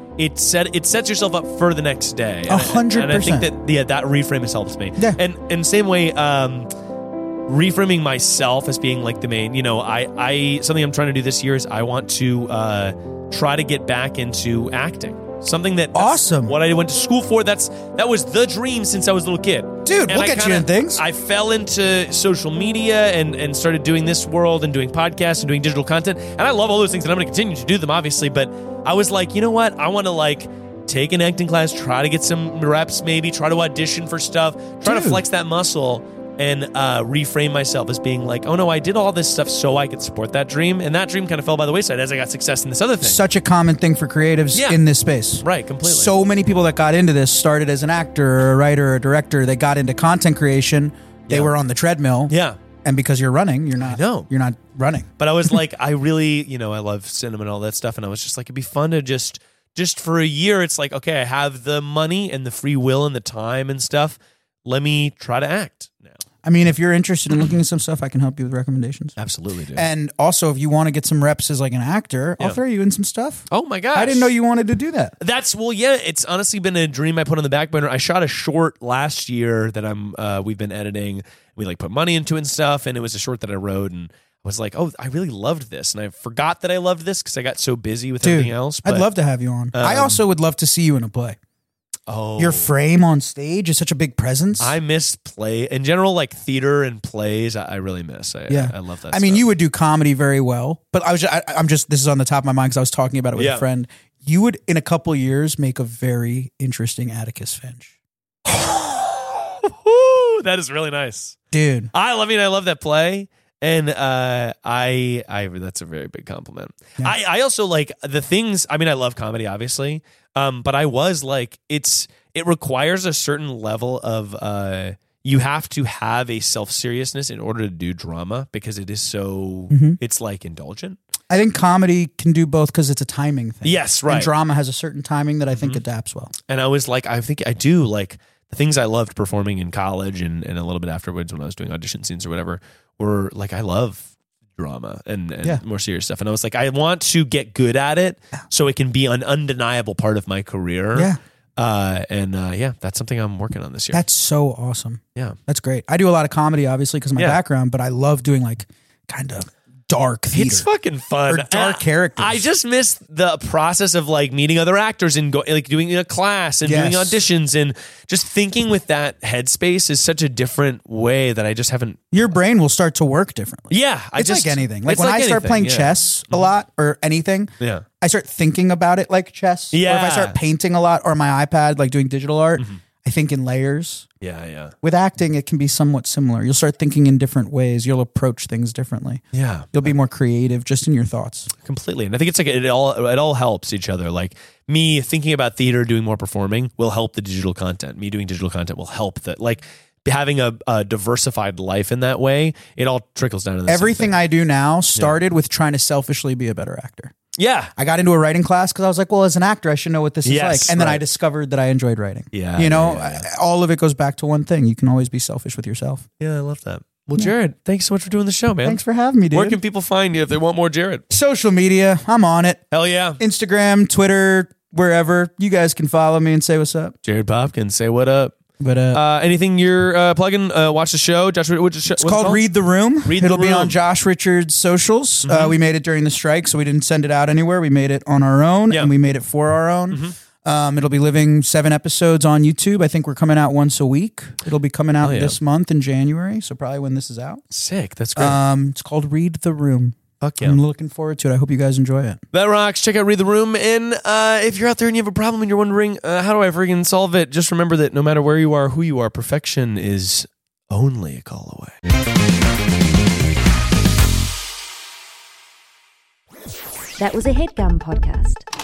it set it sets yourself up for the next day. A hundred And I think percent. that yeah, that reframe has helped me. Yeah. And and same way, um, reframing myself as being like the main. You know, I I something I'm trying to do this year is I want to uh, try to get back into acting. Something that awesome. What I went to school for. That's that was the dream since I was a little kid. Dude, And look I at you kinda- in things. I fell into social media and and started doing this world and doing podcasts and doing digital content. And I love all those things, and I'm going to continue to do them, obviously. But I was like, you know what? I want to like take an acting class, try to get some reps, maybe try to audition for stuff, try to Dude. flex that muscle. And uh, reframe myself as being like, oh no, I did all this stuff so I could support that dream. And that dream kind of fell by the wayside as I got success in this other thing. Such a common thing for creatives Yeah. in this space. Right, completely. So many people that got into this started as an actor or a writer or a director. They got into content creation. They Yeah. were on the treadmill. Yeah. And because you're running, you're not. know. You're not running. But I was like, I really, you know, I love cinema and all that stuff. And I was just like, it'd be fun to just, just for a year, it's like, okay, I have the money and the free will and the time and stuff. Let me try to act now. I mean, if you're interested in looking at some stuff, I can help you with recommendations. Absolutely, dude. And also, if you want to get some reps as like an actor, I'll Yeah. throw you in some stuff. Oh my gosh. I didn't know you wanted to do that. That's well, yeah. It's honestly been a dream I put on the back burner. I shot a short last year that I'm uh, we've been editing. We like put money into it and stuff, and it was a short that I wrote, and I was like, oh, I really loved this, and I forgot that I loved this because I got so busy with Dude, everything else. I'd but- love to have you on. I um, also would love to see you in a play. Oh, Your frame on stage is such a big presence. I miss play in general, like theater and plays. I, I really miss. I, Yeah. I, I love that. I mean, stuff. you would do comedy very well, but I was just, I, I'm just, this is on the top of my mind because I was talking about it with Yeah. a friend. You would, in a couple years, make a very interesting Atticus Finch. Woo, that is really nice, Dude. I, I mean, I love that play. And uh, I, I, that's a very big compliment. Yeah. I, I also like the things. I mean, I love comedy, obviously, um, but I was like, it's it requires a certain level of. Uh, you have to have a self seriousness in order to do drama because it is so. Mhm. It's like indulgent. I think comedy can do both because it's a timing thing. Yes, right. And drama has a certain timing that I think Mhm. adapts well. And I was like, I think I do like the things I loved performing in college and, and a little bit afterwards when I was doing audition scenes or whatever were like, I love drama and, and Yeah. more serious stuff. And I was like, I want to get good at it so it can be an undeniable part of my career. Yeah. Uh, and uh, yeah, that's something I'm working on this year. That's so awesome. Yeah. That's great. I do a lot of comedy, obviously, because of my Yeah. background, but I love doing like kind of dark theater. It's fucking fun. Or dark Uh, characters. I just miss the process of like meeting other actors and go, like doing a class and doing Yes. auditions and just thinking with that headspace is such a different way that I just haven't. Your brain will start to work differently. Yeah, I It's just, like anything. Like it's when I start anything, playing yeah. chess a lot or anything, Yeah. I start thinking about it like chess. Or if I Yeah. start painting a lot or my iPad, like doing digital art, I think in layers. Yeah, yeah, With acting, it can be somewhat similar. You'll start thinking in different ways. You'll approach things differently. yeah, You'll be more creative just in your thoughts. completely. And I think it's like it all it all helps each other. Like me thinking about theater, doing more performing will help the digital content. Me doing digital content will help that. Like having a, a diversified life in that way, it all trickles down to the same Everything thing. I do now started with trying to selfishly be a better actor. Yeah, I got into a writing class because I was like, well, as an actor, I should know what this is Yes, like. And then I right. discovered that I enjoyed writing. Yeah, You know, yeah, yeah. all of it goes back to one thing. You can always be selfish with yourself. yeah, I love that. Well, Jared, thanks so much for doing the show, man. Thanks for having me, dude. Where can people find you if they want more Jared? Social media, I'm on it. Hell yeah. Instagram, Twitter, wherever. You guys can follow me and say what's up. Jared Popkins, say what up. But uh, Uh, anything you're uh, plugging? Uh, watch the show. Josh, what's the show? it's called Read the Room. Read the It'll be Room. on Josh Richards' socials. Uh, Mhm. we made it during the strike, so we didn't send it out anywhere. We made it on our own, Yeah. and we made it for our own. Mhm. Um, it'll be living seven episodes on YouTube. I think we're coming out once a week. It'll be coming out Oh, yeah. this month in January, so probably when this is out. Sick. That's great. Um, it's called Read the Room. Fuck yeah. I'm looking forward to it. I hope you guys enjoy it. That rocks. Check out Read the Room. And uh, if you're out there and you have a problem and you're wondering, uh, how do I freaking solve it? Just remember that no matter where you are, who you are, perfection is only a call away. That was a HeadGum podcast.